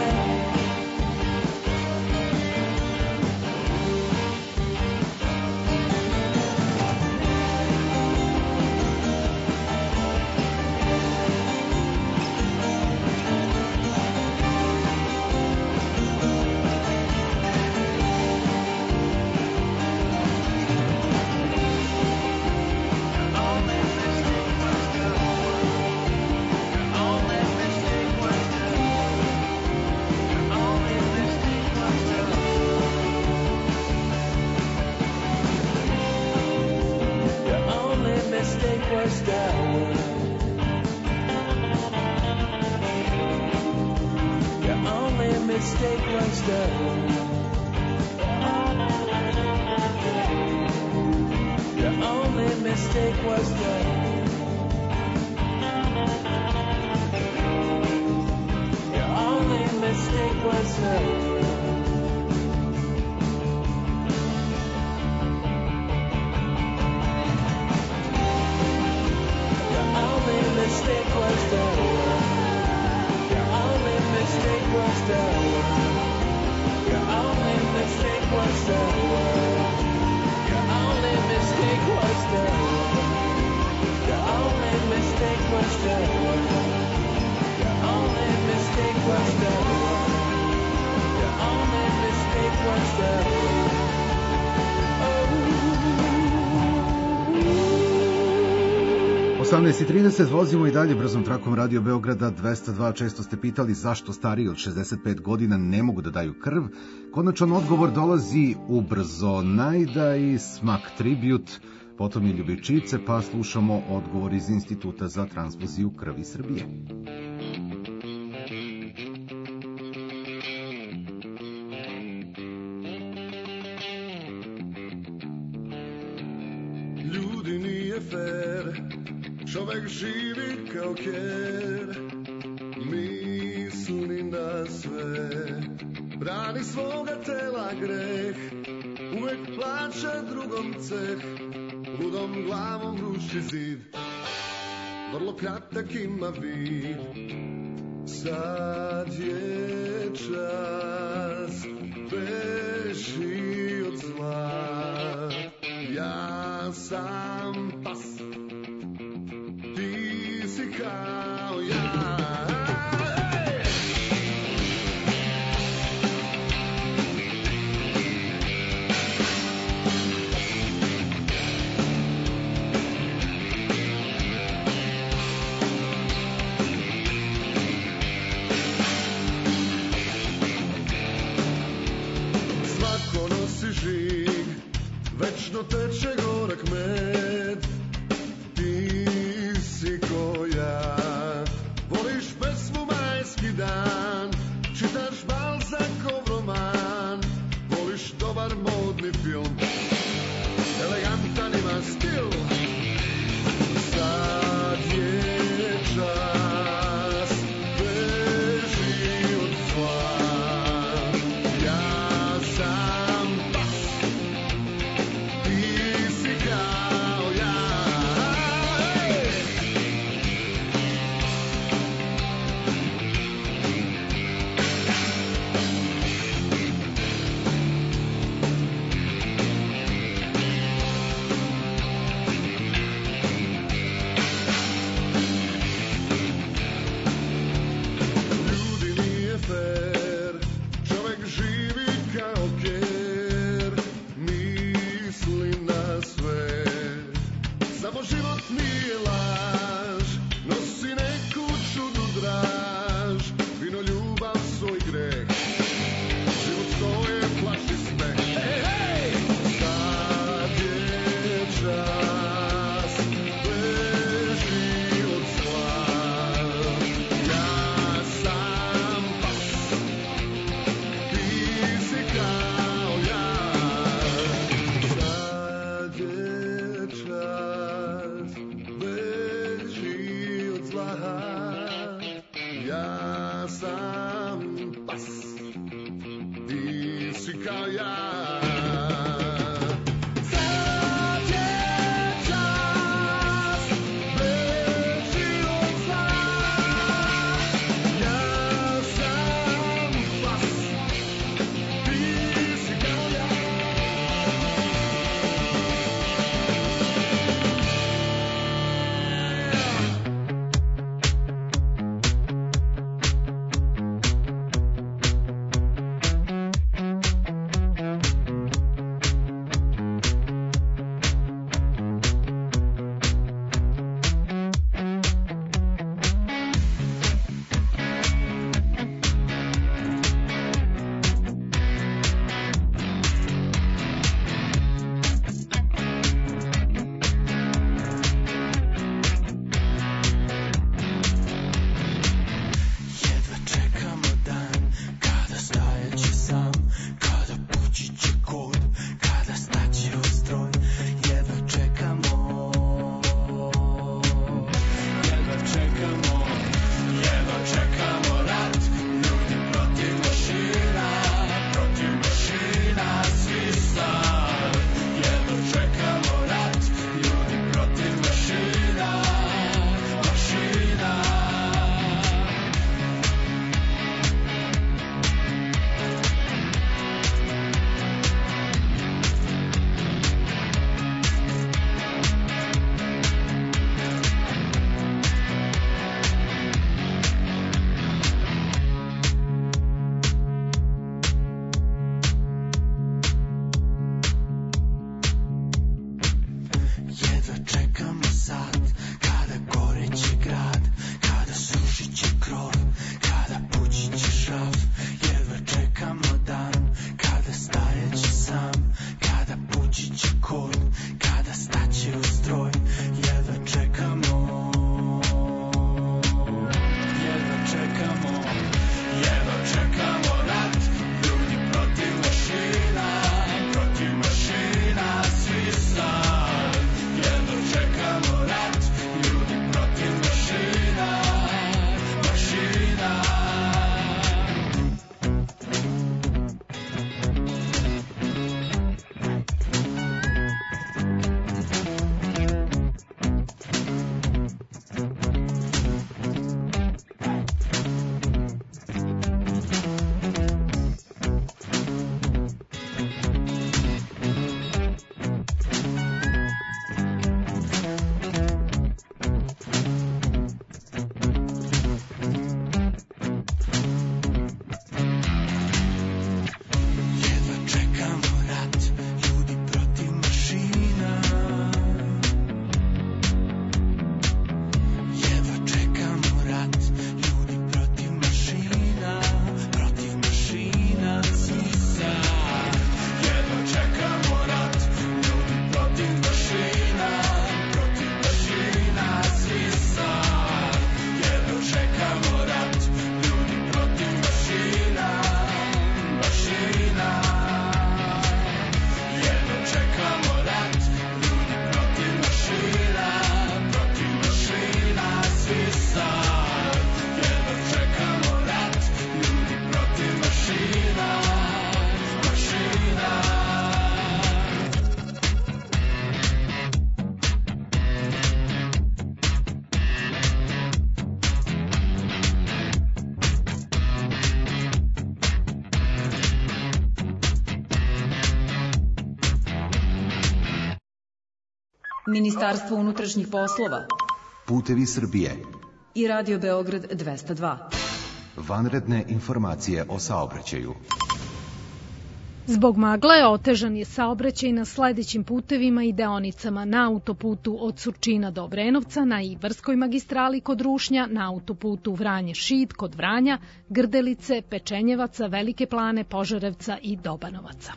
U 18:30 vozimo i dalje brzom trakom Radio Beograda 202. Često ste pitali zašto stariji od 65 godina ne mogu da daju krv. Konačan odgovor dolazi ubrzo. Najda i Smak Tribute, potom i Ljubičice, pa slušamo odgovor iz Instituta za transfuziju krvi Srbije. Ljudi, nije fair, čovek živi kao ker, misli na sve, brani svoga tela greh, uvek plaća drugom ceh, ludom glavom ruši zid, vrlo kratak ima vid. Sad je čas, beži od zla, ja sam pas, ti si kao ja. pa život nije laž, nosi neku čudnu draž, vino ljubav svoj greh, život to je plaši smeh. Hej, hej! Sad je čas, beži od zla, ja sam pas, ti si kao ja. Sad je čas, beži od zla, ja sam pas, ti si kao ja. Sad je čas, beži od zla, ja sam pas, ti si kao ja. Jedva čekamo dan, kada stajeći sam, kada pući će kod, kada staće u stroj. Jedva čekamo, jedva čekamo, jedva čekamo rat, ljudi protiv mašina, svi sad. Jedva čekamo rat, ljudi protiv mašina. Jedva čekamo sat, kada goreće grad, kada sušit će krov, kada pući će šraf. Jedva čekamo dan, kada stajeće sam, kada pući će kod, kada staće u stroj. Jedva čekamo, jedva čekamo, jedva čekamo rat, ljudi protiv mašina, svi sad. Jedva čekamo rat, ljudi protiv mašina. Ministarstvo unutrašnjih poslova, Putevi Srbije i Radio Beograd 202. Vanredne informacije o saobraćaju. Zbog magle otežan je saobraćaj na sledećim putevima i deonicama: na autoputu od Surčina do Obrenovca, na Ibarskoj magistrali kod Rušnja, na autoputu Vranje-Šid kod Vranja, Grdelice, Pečenjevaca, Velike Plane, Požarevca i Dobanovaca.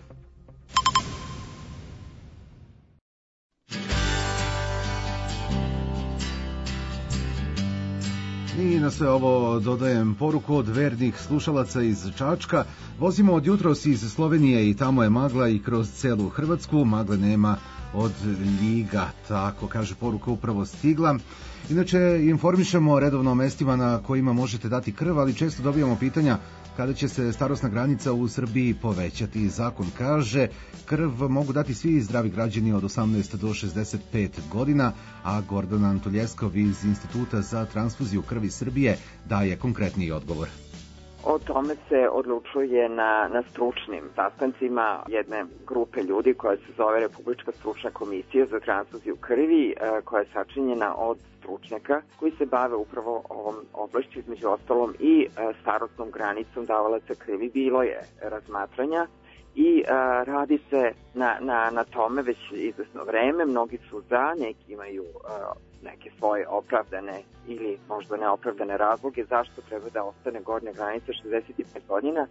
I na sve ovo dodajem poruku od vernih slušalaca iz Čačka. Vozimo od jutros iz Slovenije i tamo je magla i kroz celu Hrvatsku. Magle nema od Ljiga, tako kaže poruka upravo stigla. Inače, informišemo redovno o mestima na kojima možete dati krv, ali često dobijamo pitanja kada će se starosna granica u Srbiji povećati. Zakon kaže krv mogu dati svi zdravi građani od 18 do 65 godina, a Gordana Antoljeskov iz Instituta za transfuziju krvi Srbije daje konkretniji odgovor. O tome se odlučuje na stručnim sastancima jedne grupe ljudi koja se zove Republička stručna komisija za transfuziju krvi, koja je sačinjena od stručnjaka koji se bave upravo ovom oblašću, između ostalom i starosnom granicom davalaca krvi. Bilo je razmatranja i radi se na tome već izvesno vreme. Mnogi su za, neki imaju neke svoje opravdane ili možda neopravdane razloge zašto treba da ostane gornja granica 65 godina.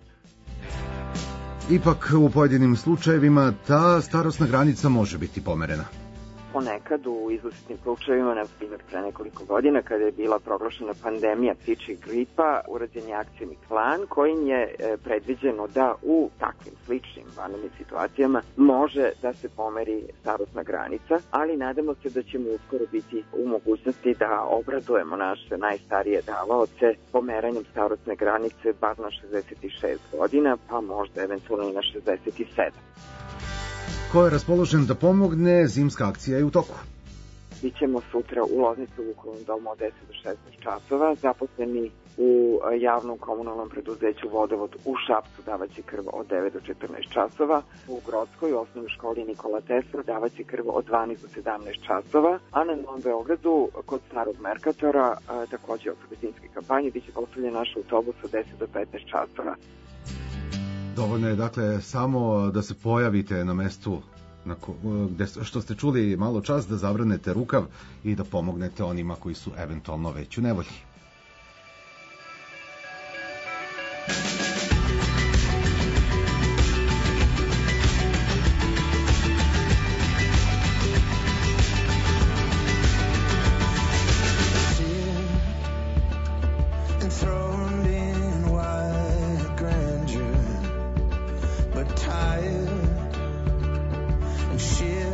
Ipak u pojedinim slučajevima ta starosna granica može biti pomerena. Ponekad u izuzetnim slučajevima, na primjer pre nekoliko godina kada je bila proglašena pandemija ptičjeg gripa, urađen je akcioni plan kojim je predviđeno da u takvim sličnim vanrednim situacijama može da se pomeri starosna granica, ali nadamo se da ćemo uskoro biti u mogućnosti da obradujemo naše najstarije davaoce pomeranjem starosne granice bar na 66 godina, pa možda eventualno i na 67. Ko je raspoložen da pomogne, zimska akcija je u toku. Bićemo sutra u Loznicu Vukovom domu od 10 do 16 časova. Zaposleni u javnom komunalnom preduzeću Vodovod u Šapcu davaće krv od 9 do 14 časova. U Grodskoj osnovnoj školi Nikola Tesla davaće krv od 12 do 17 časova. A na Novom Beogradu kod Starog Merkatora, takođe oko zimske kampanje, biće postavljen naš autobus od 10 do 15 časova. Dovoljno je dakle samo da se pojavite na mestu gde, što ste čuli malo čas, da zavrnete rukav i da pomognete onima koji su eventualno već u nevolji.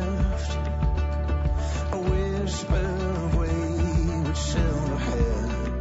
Whisper of wayward silver hair.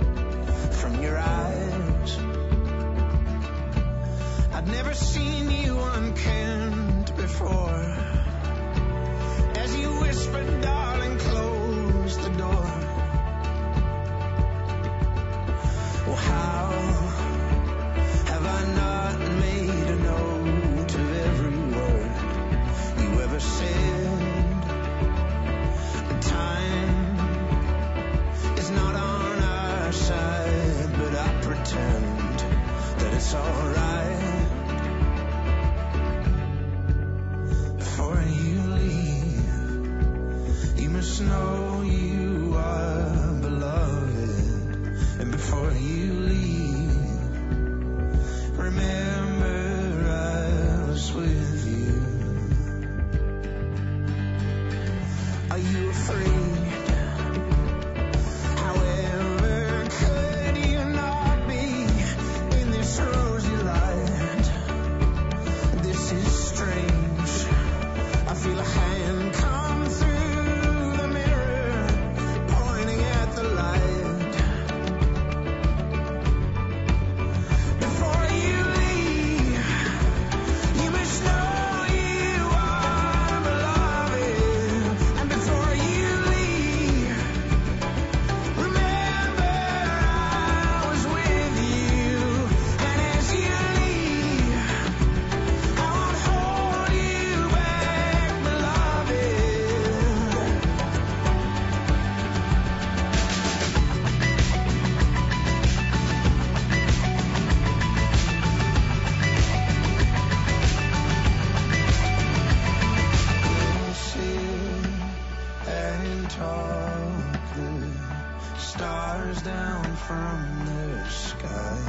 stars down from the sky.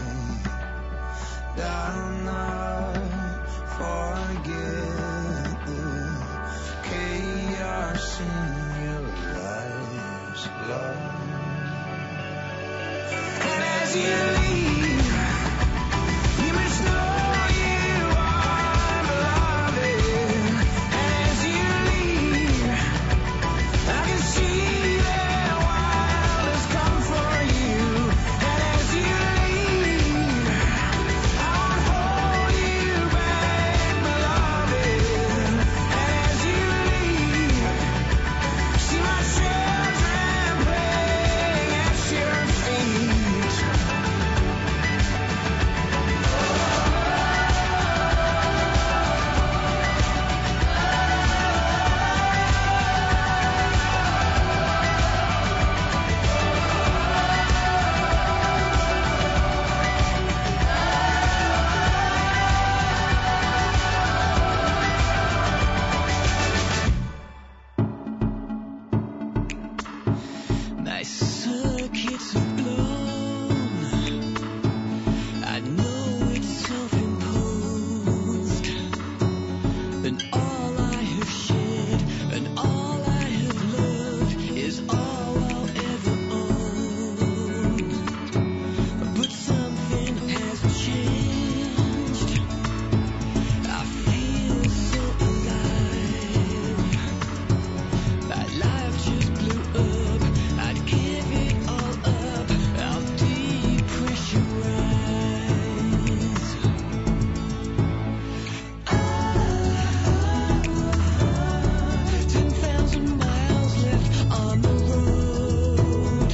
I'll not forget the chaos in your lives, love. And as you leave, you must know you are beloved. And as you leave, I can see that wild has come for you. And as you leave, I won't hold you back, beloved. And as you leave, see my children playing at your feet. My circuits have blown. I know it's self-imposed. And all I have shared and all I have loved is all I'll ever own. But something has changed. I feel so alive. My life just blew up. I'd give it all up. I'll depressurize. 10,000 miles left on the road.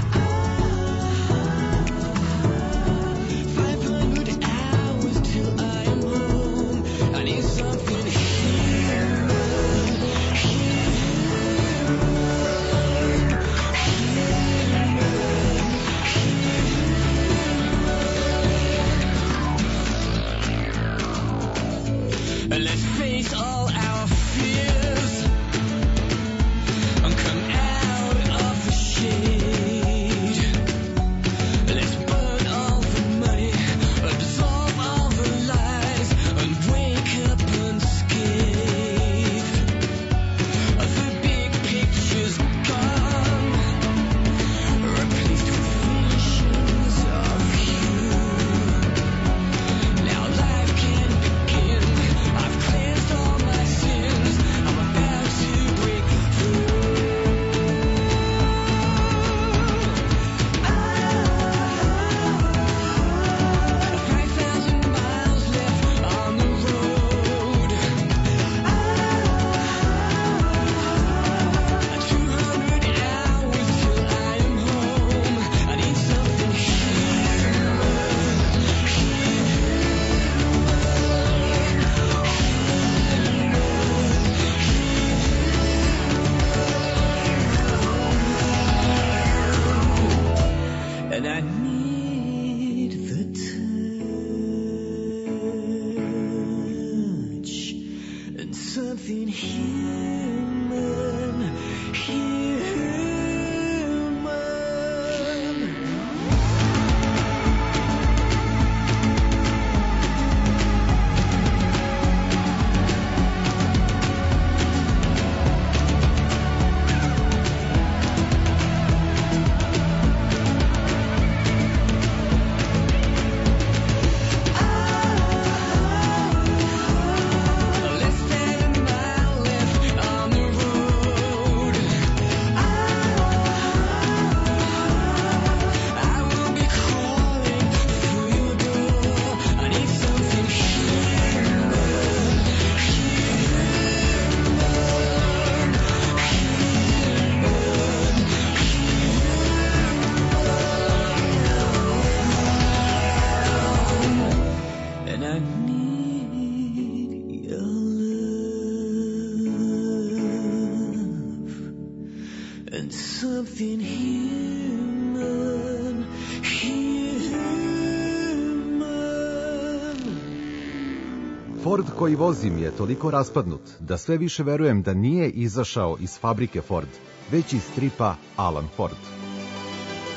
500 hours till I am home. I need something Let's face all our fears and come out of the shade. Let's burn all the money, absorb all the lies, and wake up unscathed. The big picture's gone, replaced with visions of you. Now life can begin. I've cleansed all my sins. I'm about to break through. 5,000 miles left on the road. 200 hours till I am home. I need something and I need the touch and something human, human. Less than a mile left on the road. I will be crawling through your door. I need something and I need your love and something human, human. Ford koji vozim je toliko raspadnut da sve više verujem da nije izašao iz fabrike Ford, već iz stripa Alan Ford.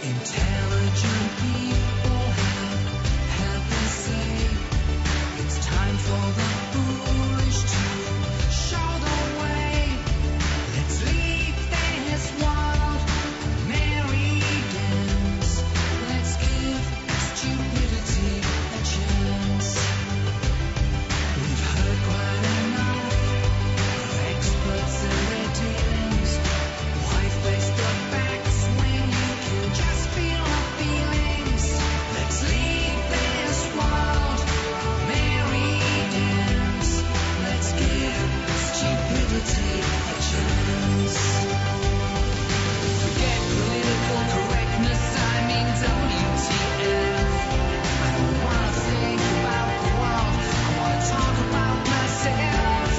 Intelligent people have to say it's time for the foolish to show the way. Let's leave this world a merry dance. Let's give stupidity a chance. We've heard quite enough of experts and their dealings. Why face the facts when you can just feel the feelings? Let's leave this world a merry dance. Let's give stupidity a chance. Forget political correctness, I mean WTF. I don't wanna think about the world, I wanna talk about myself.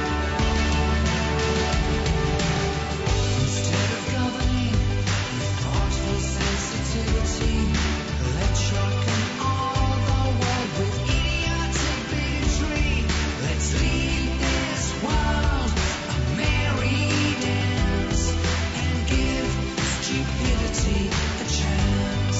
Instead of governing with thoughtful sensitivity, let's shock all the world with idiotic bigotry. Let's leave this world a merry dance and give stupidity a chance.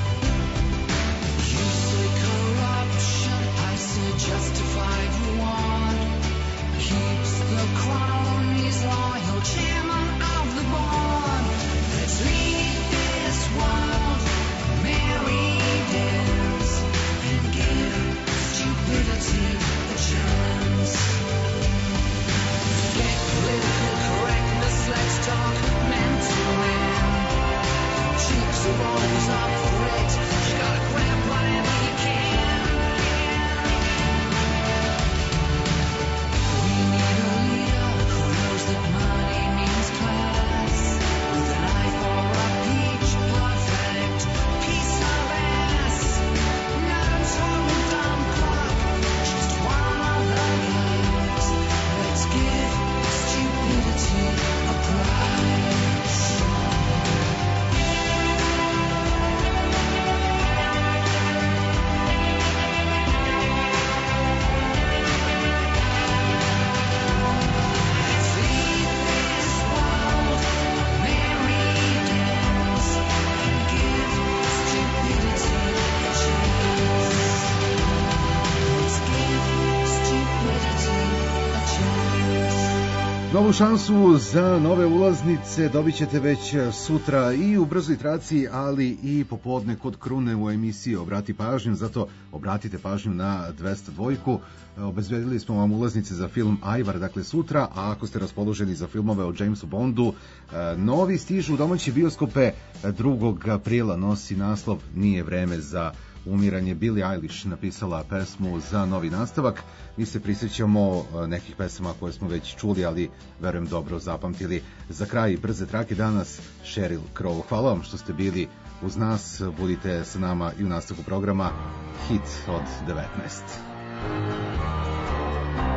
You say corruption, I say justified reward. Keeps the cronies loyal, chairman of the board. Let's leave this world a merry dance and give stupidity a chance. Forget political correctness, let's talk man to man. Chicks are always up for it, you gotta grab whatever you can. We need a leader who knows that money means class. With an eye for a peach, perfect piece of ass. Not a total dumb clock, just one of the guys. Let's give stupidity a prize. Let's leave this world a merry dance and give stupidity a chance. Let's give stupidity a chance. Novu šansu za nove ulaznice dobit ćete već sutra i u brzoj traci, ali i popodne kod Krune u emisiji Obrati pažnju, zato obratite pažnju na 202. Obezbedili smo vam ulaznice za film Ajvar, dakle sutra, a ako ste raspoloženi za filmove o Jamesu Bondu, novi stižu u domaće bioskope 2. aprila, nosi naslov Nije vreme za umiranje. Billie Eilish napisala pesmu za novi nastavak. Mi se prisjećamo nekih pesama koje smo već čuli, ali verujem dobro zapamtili. Za kraj brze trake danas Sheryl Crow. Hvala vam što ste bili uz nas. Budite sa nama i u nastavku programa Hit od 19.